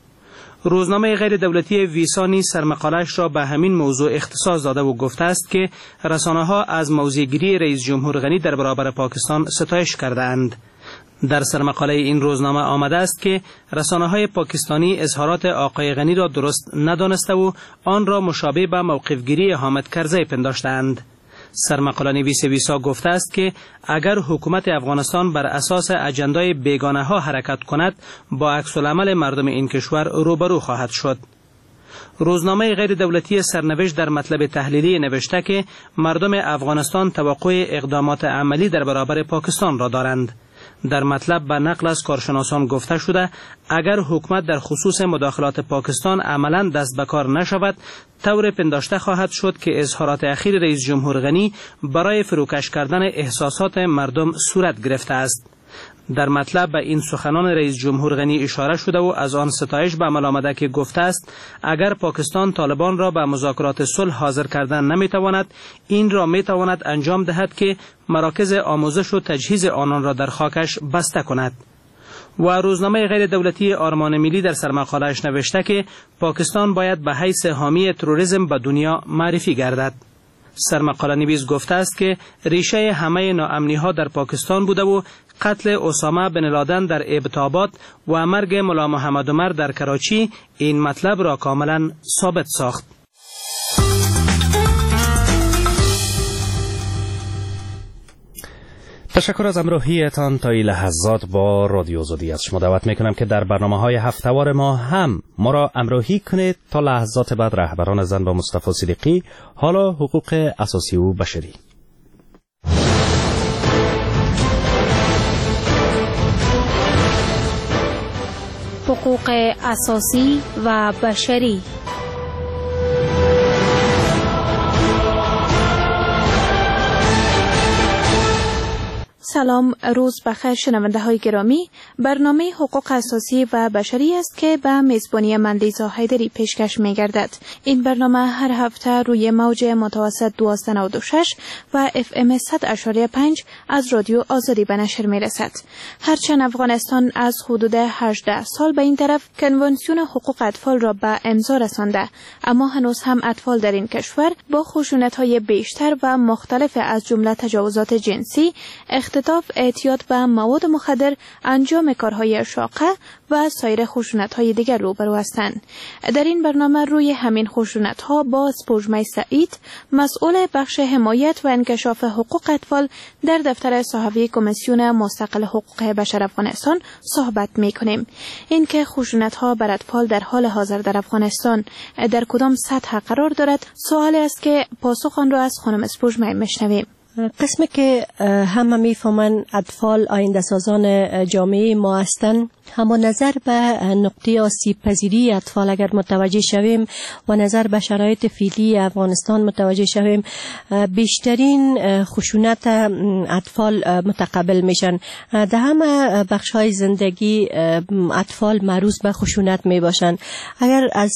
روزنامه غیر دولتی ویسانی سرمقاله‌اش را به همین موضوع اختصاص داده و گفته است که رسانه‌ها از موضع‌گیری رئیس جمهور غنی در برابر پاکستان ستایش کرده‌اند. در سرمقاله این روزنامه آمده است که رسانه‌های پاکستانی اظهارات آقای غنی را درست ندانسته و آن را مشابه به موقفگیری حامد کرزی پنداشتند. سرمقاله نویس ویسا گفته است که اگر حکومت افغانستان بر اساس اجندای بیگانه ها حرکت کند با عکس‌العمل مردم این کشور روبرو خواهد شد. روزنامه غیر دولتی سرنوشت در مطلب تحلیلی نوشته که مردم افغانستان توقع اقدامات عملی در برابر پاکستان را دارند. در مطلب به نقل از کارشناسان گفته شده اگر حکومت در خصوص مداخلات پاکستان عملاً دست به کار نشود طور پنداشته خواهد شد که اظهارات اخیر رئیس جمهور غنی برای فروکش کردن احساسات مردم صورت گرفته است. در مطلب به این سخنان رئیس جمهور غنی اشاره شده و از آن ستایش به عمل آمده که گفته است اگر پاکستان طالبان را به مذاکرات صلح حاضر کردن نمیتواند این را میتواند انجام دهد که مراکز آموزش و تجهیز آنان را در خاکش بسته کند. و روزنامه غیر دولتی آرمان ملی در سرمقاله‌اش نوشته که پاکستان باید به حیث حامی تروریسم به دنیا معرفی گردد. سرمقاله نویس گفته است که ریشه همه ناامنی ها در پاکستان بوده و قتل اسامه بن لادن در ابتابات و مرگ ملا محمد عمر در کراچی این مطلب را کاملا ثابت ساخت. تشکر از همراهیتان تا این لحظات با رادیو آزادی. از شما دعوت میکنم که در برنامه‌های هفته‌وار ما هم ما را همراهی کنید تا لحظات بعد. رهبران زن با مصطفی صدیقی، حالا حقوق اساسی و بشری. حقوق اساسی و بشری. سلام، روز بخیر شنونده های گرامی. برنامه حقوق اساسی و بشری است که به میزبانی من لیزا حیدری پیشکش می گردد. این برنامه هر هفته روی موج متوسط دویست و نود و شش و اف ام صد اشاری پنج از رادیو آزادی به نشر می رسد. هرچند افغانستان از حدود هجده سال به این طرف کنوانسیون حقوق اطفال را به امضا رسانده، اما هنوز هم اطفال در این کشور با خشونت های بیشتر و مختلف از جمله تجاوزات جنسی، اختطاف، اعتیاد به مواد مخدر، انجام کارهای شاقه و سایر خشونت‌های دیگر روبرو هستند. در این برنامه روی همین خشونت‌ها با سپوږمۍ سعید، مسئول بخش حمایت و انکشاف حقوق اطفال در دفتر صحافی کمیسیون مستقل حقوق بشر افغانستان صحبت می‌کنیم. اینکه خشونت‌ها بر اطفال در حال حاضر در افغانستان در کدام سطح قرار دارد، سوالی است که پاسخ آن را از خانم سپوږمۍ می‌شنویم. قسمی که همه میفهمن اطفال آینده سازان جامعه ما هستند، اما نظر به نقطه آسیب پذیری اطفال اگر متوجه شویم و نظر به شرایط فعلی افغانستان متوجه شویم، بیشترین خشونت اطفال متقبل میشن. در همه بخش های زندگی اطفال معروض به خشونت می باشن. اگر از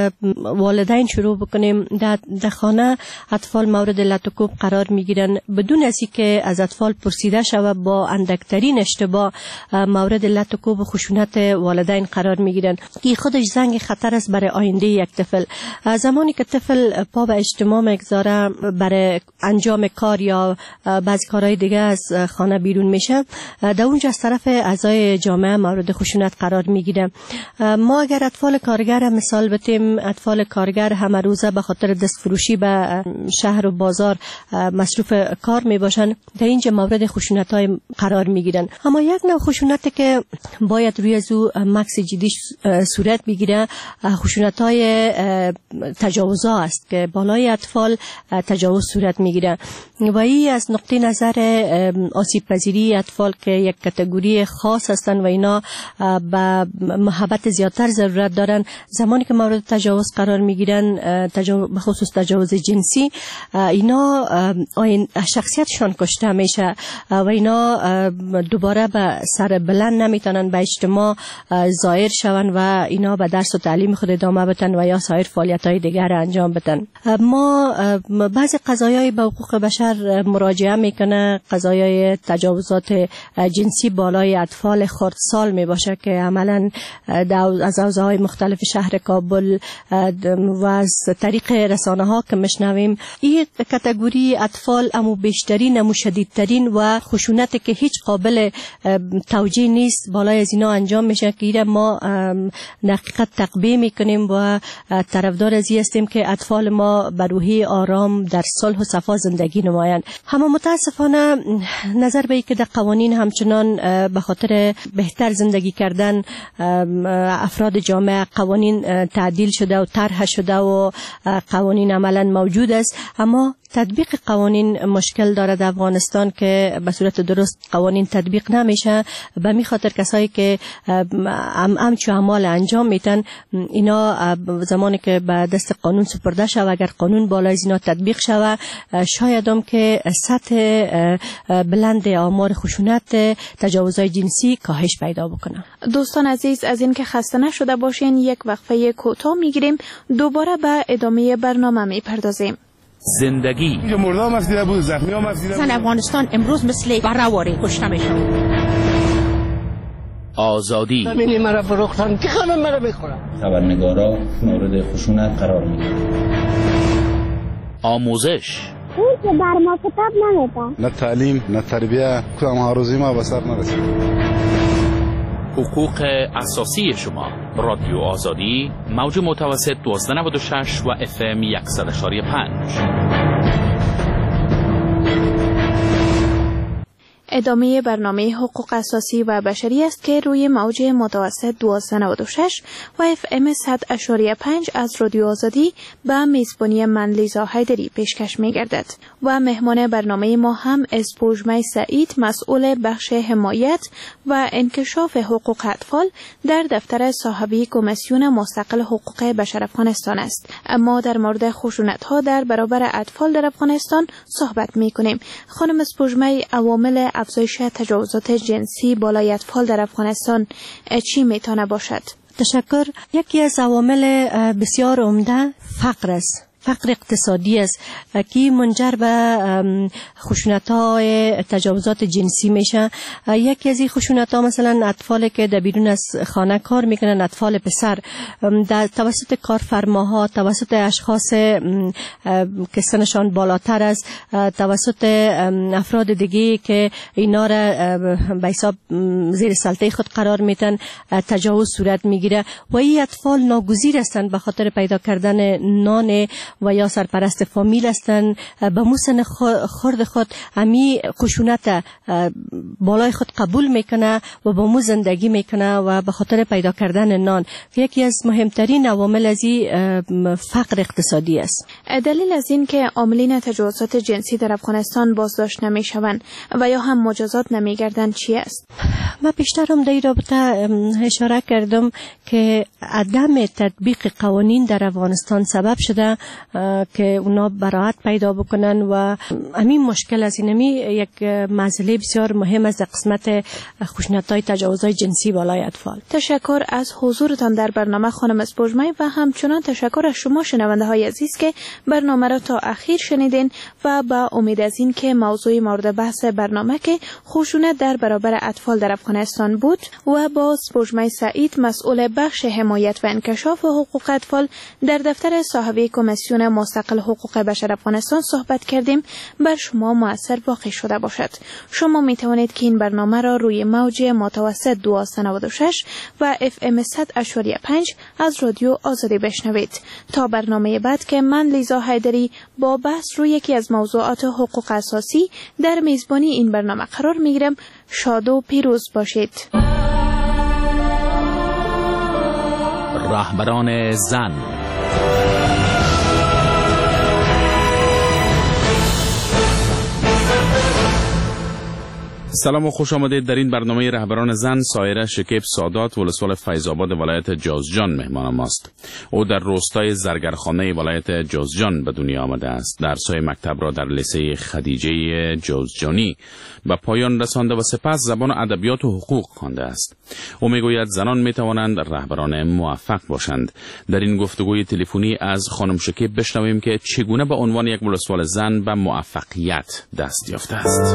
والدین شروع بکنیم، در خانه اطفال مورد لطکوب قرار می گیرن بدون از اینکه از اطفال پرسیده شود. با اندکترین اشتباه مورد لطکوب و خشونت والدین قرار میگیرن که خودش زنگ خطر است برای آینده یک طفل. زمانی که طفل پا به اجتماع میگذاره برای انجام کار یا بعضی کارهای دیگه از خانه بیرون میشه، در اونجا از طرف اعضای جامعه مورد خشونت قرار میگیره. ما اگر اطفال کارگر مثال بتیم، اطفال کارگر همه روزه به خاطر دستفروشی به شهر و بازار مصروف کار میباشن، در اینجا مورد خشونت های قرار میگیرن. اما یک نوع خشونتی که باید روی زو مکس جدی صورت بگیره، خشونت های تجاوزها است که بالای اطفال تجاوز صورت میگیره و این از نقطه نظر آسیب پذیری اطفال که یک کاتگوری خاص هستند و اینا به محبت زیادتر ضرورت دارن. زمانی که مورد تجاوز قرار میگیرن، به خصوص تجاوز جنسی، اینا شخصیتشان کشته میشه و اینا دوباره به سر بلند نمیتونن به اجتماع ظاهر شون و اینا به درس و تعلیم خود ادامه بدن و یا سایر فعالیت‌های دیگر انجام بدن. ما بعضی قضایای به حقوق بشر مراجعه میکنه، قضایای تجاوزات جنسی بالای اطفال خردسال میباشه که عملاً از حوزه‌های مختلف شهر کابل و از طریق رسانه ها که میشنویم، این کاتگوری اطفال امو بیشترین امو شدیدترین و خشونتی که هیچ قابل توجیه نیست بالای از اینا انجام میشه که ما حقیقت تقبیه میکنیم و طرفدار از این هستیم که اطفال ما به روحی آرام در صلح و صفا زندگی نمایند. اما متاسفانه نظر به اینکه در قوانین همچنان به خاطر بهتر زندگی کردن افراد جامعه قوانین تعدیل شده و طرح شده و قوانین عملا موجود است، اما تطبیق قوانین مشکل داره در افغانستان که به صورت درست قوانین تطبیق نمیشه. به می خاطر کسایی که همچو اعمال انجام میتن، اینا زمانی که به دست قانون سپرده شود، اگر قانون بالای اینا تطبیق شود، شاید هم که سطح بلند آمار خشونت تجاوزهای جنسی کاهش پیدا بکنه. دوستان عزیز، از این که خسته نشده باشین یک وقفه کوتاه میگیریم، دوباره به ادامه برنامه میپردازیم. زندگی مرده هم افزیده بود، زخمی هم افزیده بود. زن افغانستان امروز مثل برهواری کشته میشن. آزادی ببینی مرا فروختن که خانم مرا بخورم. خبرنگارا مورد خشونت قرار میگیرن. آموزش اون که بر ما کتاب نمیدن، نه تعلیم نه تربیه، کدام هاروزی ما به سر نرسید. حقوق اساسی شما. رادیو آزادی، موج متوسط دویست و نود و شش و اف ام صد و پنج. ادامه برنامه حقوق اساسی و بشری است که روی موج متوسط دویست و نود و شش و اف ام صد و پنج از رادیو آزادی به میزبانی من لیزا حیدری پیشکش می گردد. و مهمان برنامه ما هم اسپوژمه سعید، مسئول بخش حمایت و انکشاف حقوق اطفال در دفتر صاحبی کمیسیون مستقل حقوق بشر افغانستان است. اما در مورد خشونت‌ها در برابر اطفال در افغانستان صحبت می‌کنیم. خانم اسپوژمه، عوامل افزایش تجاوزات جنسی بالای اطفال در افغانستان چی میتونه باشد؟ تشکر. یکی از عوامل بسیار عمده فقر است. فقر اقتصادی است که منجر به خشونت‌های تجاوزات جنسی میشه. یکی از این خشونت‌ها مثلا اطفالی که در بیرون از خانه کار میکنن، اطفال پسر، در توسط کارفرماها، توسط اشخاص که سنشان بالاتر است، توسط افراد دیگه که اینا را به حساب زیر سلطه خود قرار میتن، تجاوز صورت میگیره و این اطفال ناگزیر هستند به خاطر پیدا کردن نان و یا سرپرست فامیل هستند. به موسن خرد خود امی خشونت بالای خود قبول میکنه و با مو زندگی میکنه و به خاطر پیدا کردن نان. یکی از مهمترین عوامل از این فقر اقتصادی است. دلیل از این که عاملین تجاوزات جنسی در افغانستان بازداشت نمیشوند و یا هم مجازات نمیگردند چی است؟ من بیشتر هم در این رابطه اشاره کردم که عدم تطبیق قوانین در افغانستان سبب شده که اونا براحت پیدا بکنن و همین مشکل است. اینمی یک مسئله بسیار مهم از قسمت خشونت‌های تجاوزهای جنسی بالای اطفال. تشکر از حضورتان در برنامه خانم اسپوژمه و همچنان تشکر از شما شنونده های عزیز که برنامه را تا اخیر شنیدین و با امید از این که موضوع مورد بحث برنامه که خشونت در برابر اطفال در افغانستان بود و با اسپوژمه سعید، مسئول بخش حمایت و انکشاف حقوق اطفال در دفتر صاحبی کمیسیون مستقل حقوق بشر افغانستان صحبت کردیم، بر شما مؤثر واقع شده باشد. شما می توانید که این برنامه را روی موج متوسط دویست و نود و شش و اف ام صد و پنج از رادیو آزادی بشنوید. تا برنامه بعد که من لیزا حیدری با بحث روی یکی از موضوعات حقوق اساسی در میزبانی این برنامه قرار می گیرم. شاد و پیروز باشید. رهبران زن. سلام و خوش آمدید. در این برنامه رهبران زن سایره شکیب سادات ولسوال فیض‌آباد ولایت جوزجان مهمان ماست. او در روستای زرگرخانه ولایت جوزجان به دنیا آمده است. درس‌های مکتب را در لیسه خدیجه جوزجانی به پایان رسانده و سپس زبان و ادبیات و حقوق خوانده است. او میگوید زنان میتوانند رهبران موفق باشند. در این گفتگوی تلفنی از خانم شکیب بشنویم که چگونه به عنوان یک ولسوال زن به موفقیت دست یافته است.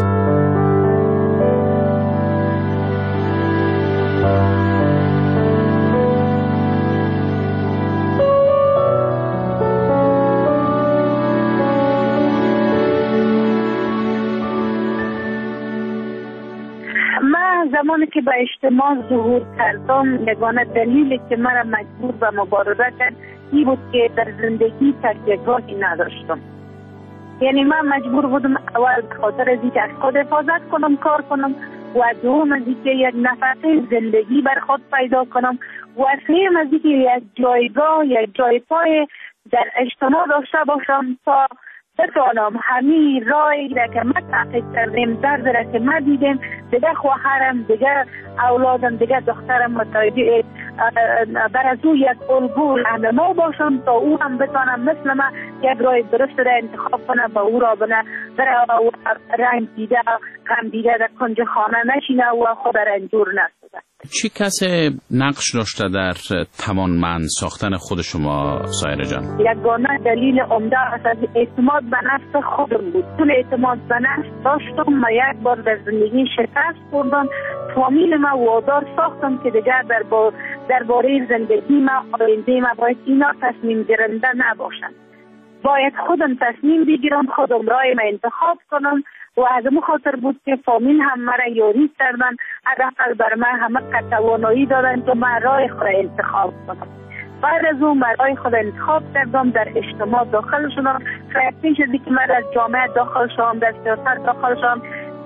زمانی که به اجتماع ظهور کردم، یگانه دلیلی که مرا مجبور به مبارزه کرد این بود که در زندگی تکیه‌گاهی نداشتم. یعنی من مجبور بودم اول به خاطر از اینکه از خود حفاظت کنم کار کنم و دوم از اینکه یک نفقه زندگی بر خود پیدا کنم و سوم از اینکه یک جایگاه یک جای پای در اجتماع داشته باشم تا بتوانم همین رای را که ما تحقیق کردیم، درد را که ما دیدیم، دیگه خواهرم، دیگه اولادم، دیگه دخترم متوجه بر از او یک الگو راهنما باشم تا او هم بتوانم مثل ما یک رای درست را انتخاب کنه و او را بنا در رنج دیده غم دیده در کنج خانه نشینه و خود رنجور نسازه. چی کسی نقش داشته در توانمند ساختن خود شما سایره جان؟ یگانه دلیل عمده از اعتماد به نفس خودم بود. چون اعتماد به نفس داشتم و یک بار در زندگی شکست خوردم، فامیل ما وادار ساختم که دیگر در با درباره زندگی ما آینده ما باید اینا تصمیم گیرنده نباشند. باید خودم تصمیم بگیرم، خودم رای ما انتخاب کنم و از اون خاطر بود که فامیل هم مرا یاری کردن، حداقل بر من همه توانایی دادن که من رای خود انتخاب کنم. بعد از اون رای خود انتخاب کردم، در اجتماع داخل شدم. پیش از اینکه من از جامعه داخل شدم، در سیاست داخل شدم،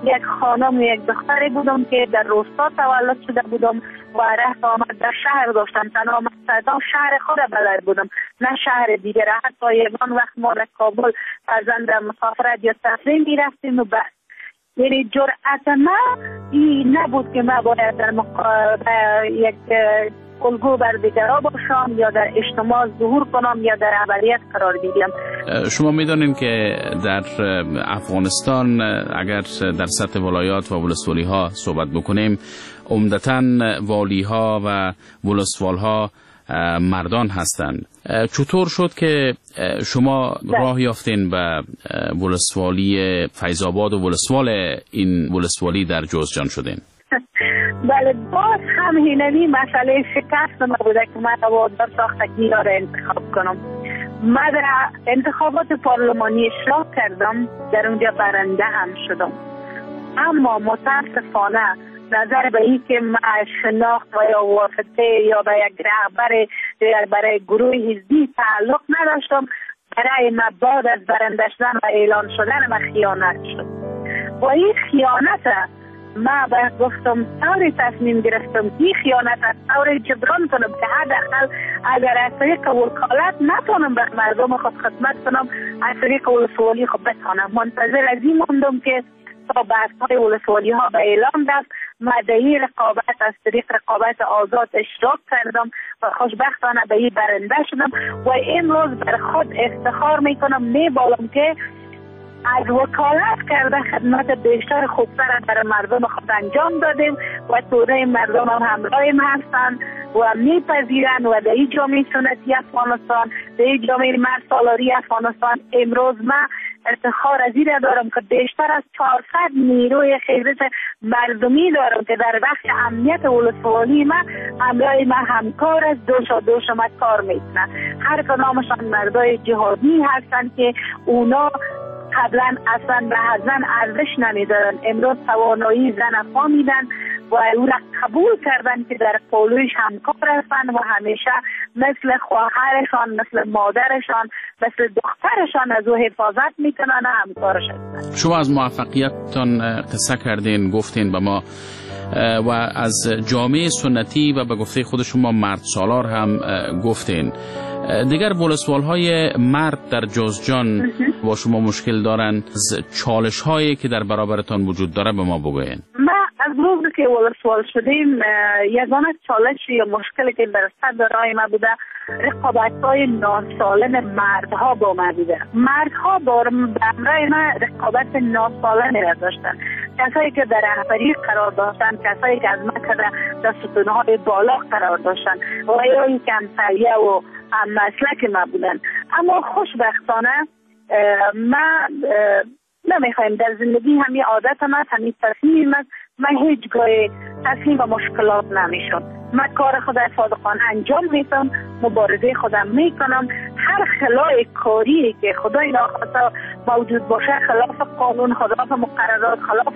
یک خانم و یک دختری بودم که در روستا تولد شده بودم و رفت آمد در شهر داشتم. تنها مقصدم شهر خود بلد بودم، نه شهر دیگر. حتی یگان وقت ما در کابل فرزند مسافرت یا تفریح می رفتیم و بس. یعنی جرأت ما این نبود که ما باید در مقا... یک الگو بر دیگرها باشم یا در اجتماع ظهور کنم یا در عملیات قرار بگیرم. شما میدانید که در افغانستان اگر در سطح ولایات و ولسوالی ها صحبت بکنیم، عمدتاً والی ها و ولسوال ها مردان هستند. چطور شد که شما راه یافتین به ولسوالی فیض آباد و ولسوال این ولسوالی در جوزجان شدین؟ بله، باز هم هینوی مسئله شکست ما بوده که من وادار ساختگی را انتخاب کنم. من در انتخابات پارلمانی اشتراک کردم، در اونجا برنده هم شدم، اما متاسفانه نظر به این که من شناخت و یا واسطه یا به یک رهبر یا برای گروه حزبی تعلق نداشتم، برای من بعد از برنده شدن و اعلان شدن من خیانت شد. و این خیانت ما باید گفتم طوری تصمیم گرفتم این خیانت از طوری جبران کنم که حداقل اگر از طریق وکالت نتونم به مردم خود خدمت کنم، از طریق ولسوالی خود بتانم. منتظر از این موندم که تا بحث‌های ولسوالی ها به اعلام دست مدعی رقابت از طریق رقابت آزاد اشتراک کردم و خوشبختانه به این برنده شدم و این روز بر خود افتخار میکنم، میبالم که از وکالت کرده خدمت بیشتر خوبتر برای مردم خود انجام دادیم و توده مردم هم همراهیم هستند و میپذیرند و در این جامعه سنتی افغانستان، در این جامعه مرد سالاری افغانستان امروز من افتخار از این دارم که بیشتر از چهارصد نیروی خیزش مردمی دارم که در بخش امنیت ولسوالی ما همراه ما همکار از دوش و دوش ما کار میکنن. هر کنامشان مردای جهادی هستند که اونا قبلا اصلا به زن ارزش نمیدارن، امروز توانایی زن فهمیدن و او را قبول کردن که در پولویش همکار هستند و همیشه مثل خواهرشان، مثل مادرشان، مثل دخترشان از او حفاظت میکنن و همکارش هستند. شما از موفقیتتان قصه کردین، گفتین به ما و از جامعه سنتی و به گفته خود شما مرد سالار هم گفتین. دیگر ولسوال های مرد در جوزجان با شما مشکل دارند، چالش هایی که در برابرتان وجود داره به ما بگوین. ما از روزی که ولسوال شدیم یگانه چالش یا مشکلی که در صدر راه ما بوده رقابت های ناسالم مردها با ما بوده. مردها با همراه ما رقابت ناسالم را داشتن، کسایی که در رهبری قرار داشتن، کسایی که از ما در ستونهای بالا قرار داشتن و یا که همسایه و هم مسلک ما بودن. اما خوشبختانه ما نمیخوایم در زندگی همین عادت ما همین تصمیم است، من هیچ گاه تسلیم به مشکلات نمیشم. من کار خود صادقانه انجام میدم، مبارزه خودم میکنم. هر خلای کاری که خدای ناخواسته موجود باشه، خلاف قانون، خلاف مقررات، خلاف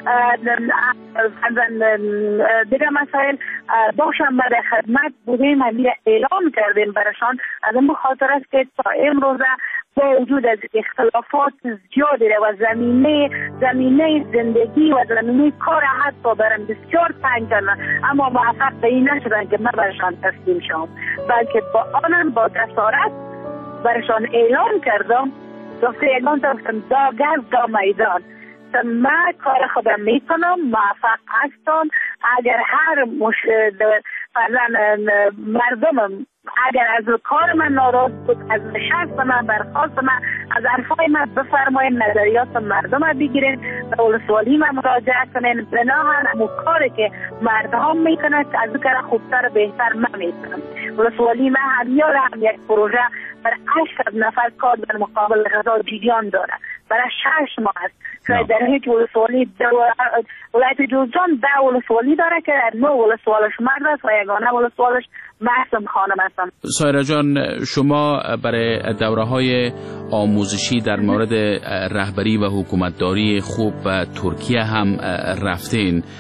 دیگه مسائل باشم برای خدمت بودیم، همین اعلام کردیم برشان. از این بخاطر است که تا امروزه با وجود از اختلافات زیادی و زمینه زمینه زندگی و زمینه کار حتی برم بسیار تنگ کردن، اما موفق به این نشدن که من برشان تسلیم شدم، بلکه با آنم با جسارت برشان اعلام کردم، گفته اعلام کردم دا گز دا میدان، من کار خودم میکنم، موفق هستم. اگر هر مش... مردمم اگر از کار من ناراض بود، از نشست من، برخواست من، از حرفای من بفرمایید، نظریات مردم رو بگیرین، به ولسوالی من مراجعه کنین، بناهن همون کاری که مردم میکنن که از او کار خوبتر و بهتر من میکنم. ولسوالی من همیاره هم یک پروژه برای هشتصد نفر کار در مقابل غذا جریان داره، برای شش ماه است که در هیچ ولسوالی ولایت جوزجان ده ولسوالی داره که نو ولسوالش مرد است و یگانه ولسوالش محسن خانم هستم. سایره جان، شما برای دوره های آموزشی در مورد رهبری و حکومتداری خوب و ترکیه هم رفتین.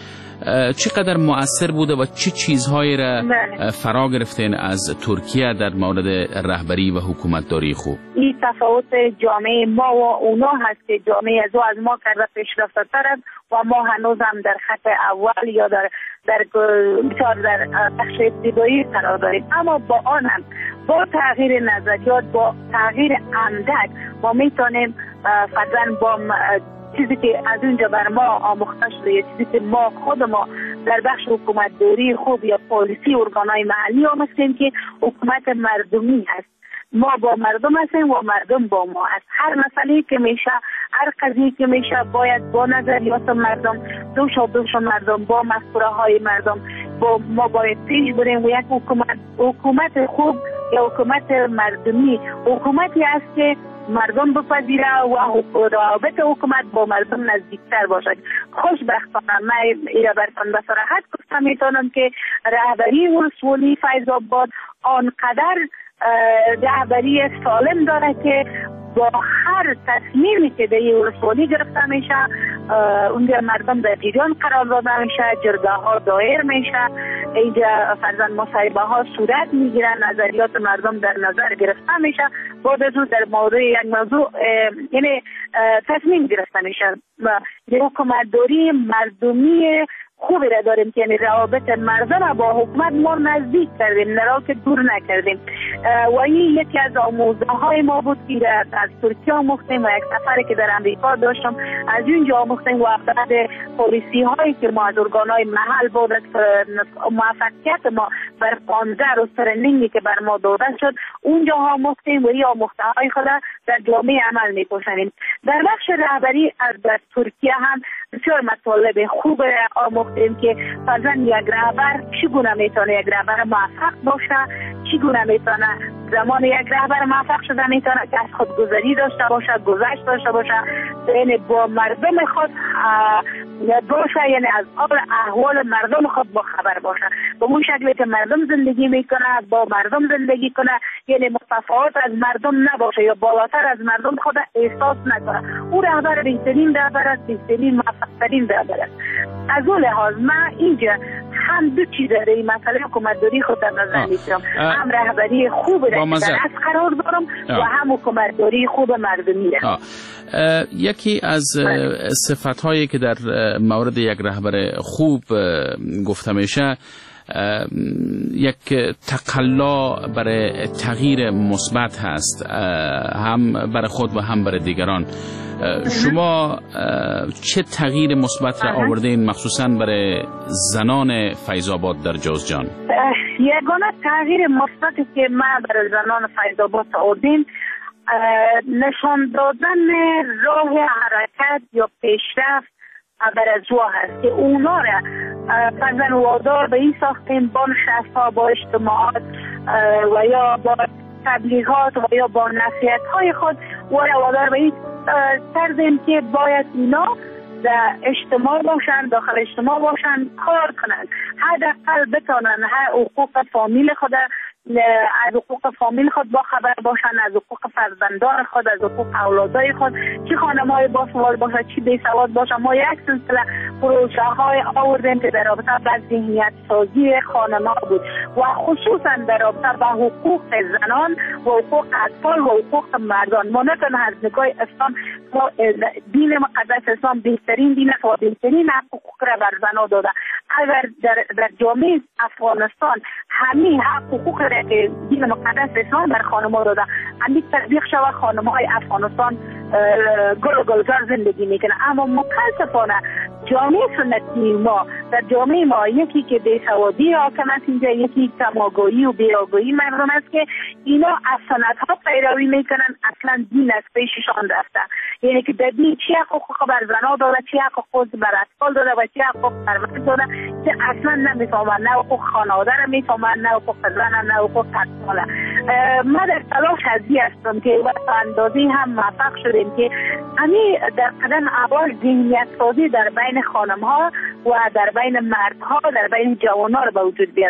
چقدر مؤثر بوده و چه چیزهایی را فرا گرفتین از ترکیه در مورد رهبری و حکومتداری خوب؟ این تفاوت جامعه ما و اونا هست که جامعه از از ما کرده پیشرفته تر است و ما هنوز هم در خط اول یا در در در بخش ابتدایی قرار داریم. اما با آن هم با تغییر نظریات، با تغییر اندک ما میتونیم فرضاً با چیزی که از اونجا بر ما آموخته شده یا چیزی که ما خود ما در بخش حکومتداری خوب یا پالیسی ارگانهای محلی آموختیم که حکومت مردمی هست. ما با مردم هستیم و مردم با ما هست. هر مسئله که میشه، هر قضیه که میشه باید با نظریات مردم، دوش و دوش مردم، با مفکوره های مردم با ما باید پیش بریم و یک حکومت حکومت خوب یا حکومت مردمی حکومتی است که مردم بپذیره و روابط حکومت با مردم نزدیکتر باشد. خوشبختانه من ایره برتان به صراحت گفتم میتونم که رهبری ولسوالی فیض آباد آنقدر رهبری سالم داره که با هر تصمیمی که در ولسوالی گرفته میشه اونجا مردم در جریان قرار داده میشه، جرگه ها دایر میشه، اینجا فرضاً مصاحبه ها صورت میگیرن، نظریات مردم در نظر گرفته میشه، بعد از اون در مورد یک موضوع یعنی تصمیم گرفته میشه. حکومتداری مردمی خوبی را داریم که یعنی روابط مردم با حکومت ما نزدیک کردیم، نه که دور نکردیم و این یکی از آموزه های ما بود که از ترکیه آموختیم و یک سفری که در امریکا داشتم از اونجا آموختیم و بعد پالیسی هایی که ما از ارگان های محل بود موفقیت ما بر پانزده روز ترنینگی که بر ما داده شد اونجا آموختیم و این آموخته های خود در جامعه عمل می‌کنیم. در بخش رهبری از در ترکیه هم بسیار مطالب خوب آموختیم که فرضاً یک رهبر چگونه میتونه یک رهبر موفق باشه، چگونه میتونه زمان یک رهبر موفق شده میتونه که از خودگذری داشته باشه، گذشت داشته باشه، یعنی با مردم خود باشه، یعنی از حال احوال مردم خود با خبر باشه، به اون شکلی که مردم زندگی میکنه با مردم زندگی کنه، یعنی متفاوت از مردم نباشه یا بالاتر از مردم خود احساس نکنه. او رهبر بهترین رهبر است، بهترین موفق‌ترین رهبر است. از اون لحاظ من اینجا هم دو چیز در این مسئله حکومتداری خود در نظر میگیرم، هم رهبری خوب را در از قرار دارم و هم حکومتداری خوب مردمی را. یکی از صفت‌هایی که در مورد یک رهبر خوب گفته میشه یک تقلا برای تغییر مثبت هست، هم برای خود و هم برای دیگران. شما چه تغییر مثبت را آوردین مخصوصا برای زنان فیض آباد در جوزجان؟ یگانه تغییر مثبتی که ما برای زنان فیض آباد آوردیم نشان دادن راه حرکت یا پیشرفت برای زوا هست که اونا را فرضاً وادار به این ساختیم با نشست‌ها، با اجتماعات و یا با تبلیغات و یا با نصیحت‌های خود و وادار به این کردیم که باید اینا در اجتماع باشن، داخل اجتماع باشن، کار کنن، حداقل بتونن حقوق فامیل خود از حقوق فامیل خود با خبر باشن، از حقوق فرزندان خود، از حقوق اولادای خود، چی خانم‌های باسواد باشن، چی بیسواد باشن. ما یک سلسله پروژه های آوردیم که در رابطه با ذهنیت سازی خانم‌ها بود و خصوصا در رابطه با حقوق زنان و حقوق اطفال و حقوق مردان. ما نتونه از نگاه اسلام دین مقدس اسلام بهترین دین است و بهترین حقوق را بر زنان داده. اگر در, در جامعه افغانستان همین حقوق را که دین مقدس اسلام بر خانم‌ها داده همین تطبیق شود، خانم‌های افغانستان گل و گلزار زندگی میکنه. اما متاسفانه جامعه سنتی ما در جامعه ما یکی که بیسوادی حاکم است اینجا، یکی کم‌آگاهی و بی‌آگاهی مردم است که اینا از سنت‌ها پیروی میکنن، اصلا دین از پیششان رفته. یعنی که در دین چی حقوق بر زن‌ها داده، چی حقوق بر اطفال داده و چی حقوق بر مرد داده که اصلا نمیفهمن، نه حقوق خانواده را میفهمن، نه حقوق زن، نه حقوق اطفال. ما در تلاش ازی هستم که وقت اندازی هم موفق شدیم که همین در قدم اول ذهنیت سازی در بین خانم ها و در بین مردها، در بین جوان ها رو به وجود بیارم.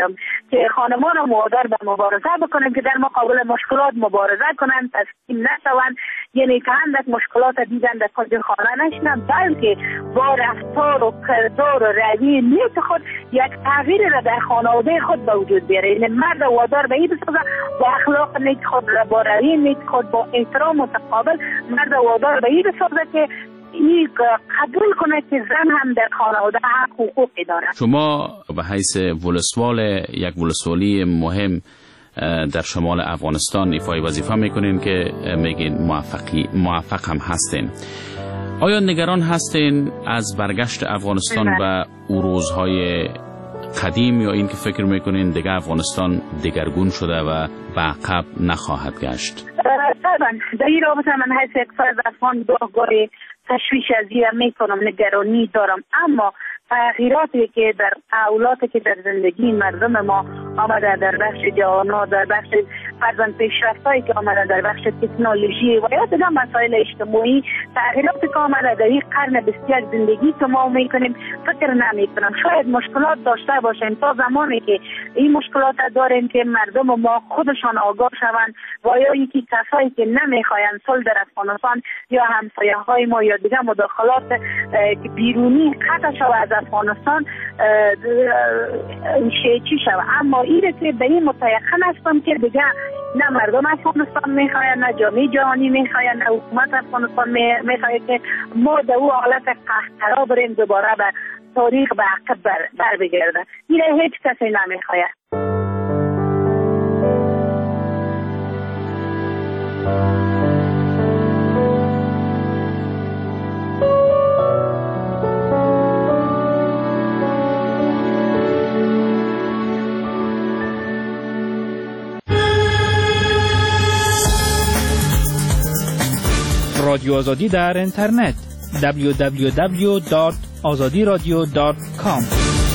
که خانمان مادر به مبارزه بکنن که در مقابل مشکلات مبارزه کنن، تسلیم نشوند. یعنی که اندک مشکلات دیدن در کل خانه نشنن، بلکه با رفتار و کردار و رویه نیت خود یک تغییر را در خانواده خود به وجود بیاره. یعنی مرد وادار به این بسازه با اخلاق نیک خود، با رویه نیک خود، با احترام متقابل مرد وادار به این بسازه که این قبول کنه که زن هم در خانواده حق حقوقی داره. شما به حیث ولسوال یک ولسوالی مهم در شمال افغانستان ایفای وظیفه میکنین که میگین موفقی موفق هم هستین. آیا نگران هستین از برگشت افغانستان به او روزهای قدیم، یا این که فکر میکنین دیگه افغانستان دگرگون شده و به عقب نخواهد گشت؟ طبعا در این رابطه من حیث یک فرد افغان گاهی تشویش از این میکنم، نگرانی دارم، اما تغییراتی که در اولاتی که در زندگی مردم ما آمده در بخش جوانا، در بخش فرزن پیشرفتایی که آمده در بخش تکنولوژی و یا دیگر مسائل اجتماعی، تغییراتی که آمده در این قرن بیست و یک زندگی که ما میکنیم فکر نمیکنم. شاید مشکلات داشته باشیم تا زمانی که این مشکلات داریم که مردم ما خودشان آگاه شوند و یا یکی کسایی که نمیخواین صلح در افغانستان یا همسایه های ما یا دیگر مداخلات بیرونی قطع شود از افغانستان چی شود. اما این که به این متیقن هستم که دیگه نه مردم افغانستان میخواین، نه جامعه جهانی میخواین، نه حکومت افغانستان میخواین که ما در او حالت قهقرا بریم دوباره به تاریخ به عقب بر, بر بگرده. این هیچ کسی نمیخواین. رادیو آزادی در اینترنت دبلیو دبلیو دبلیو دات آزادی رادیو دات کام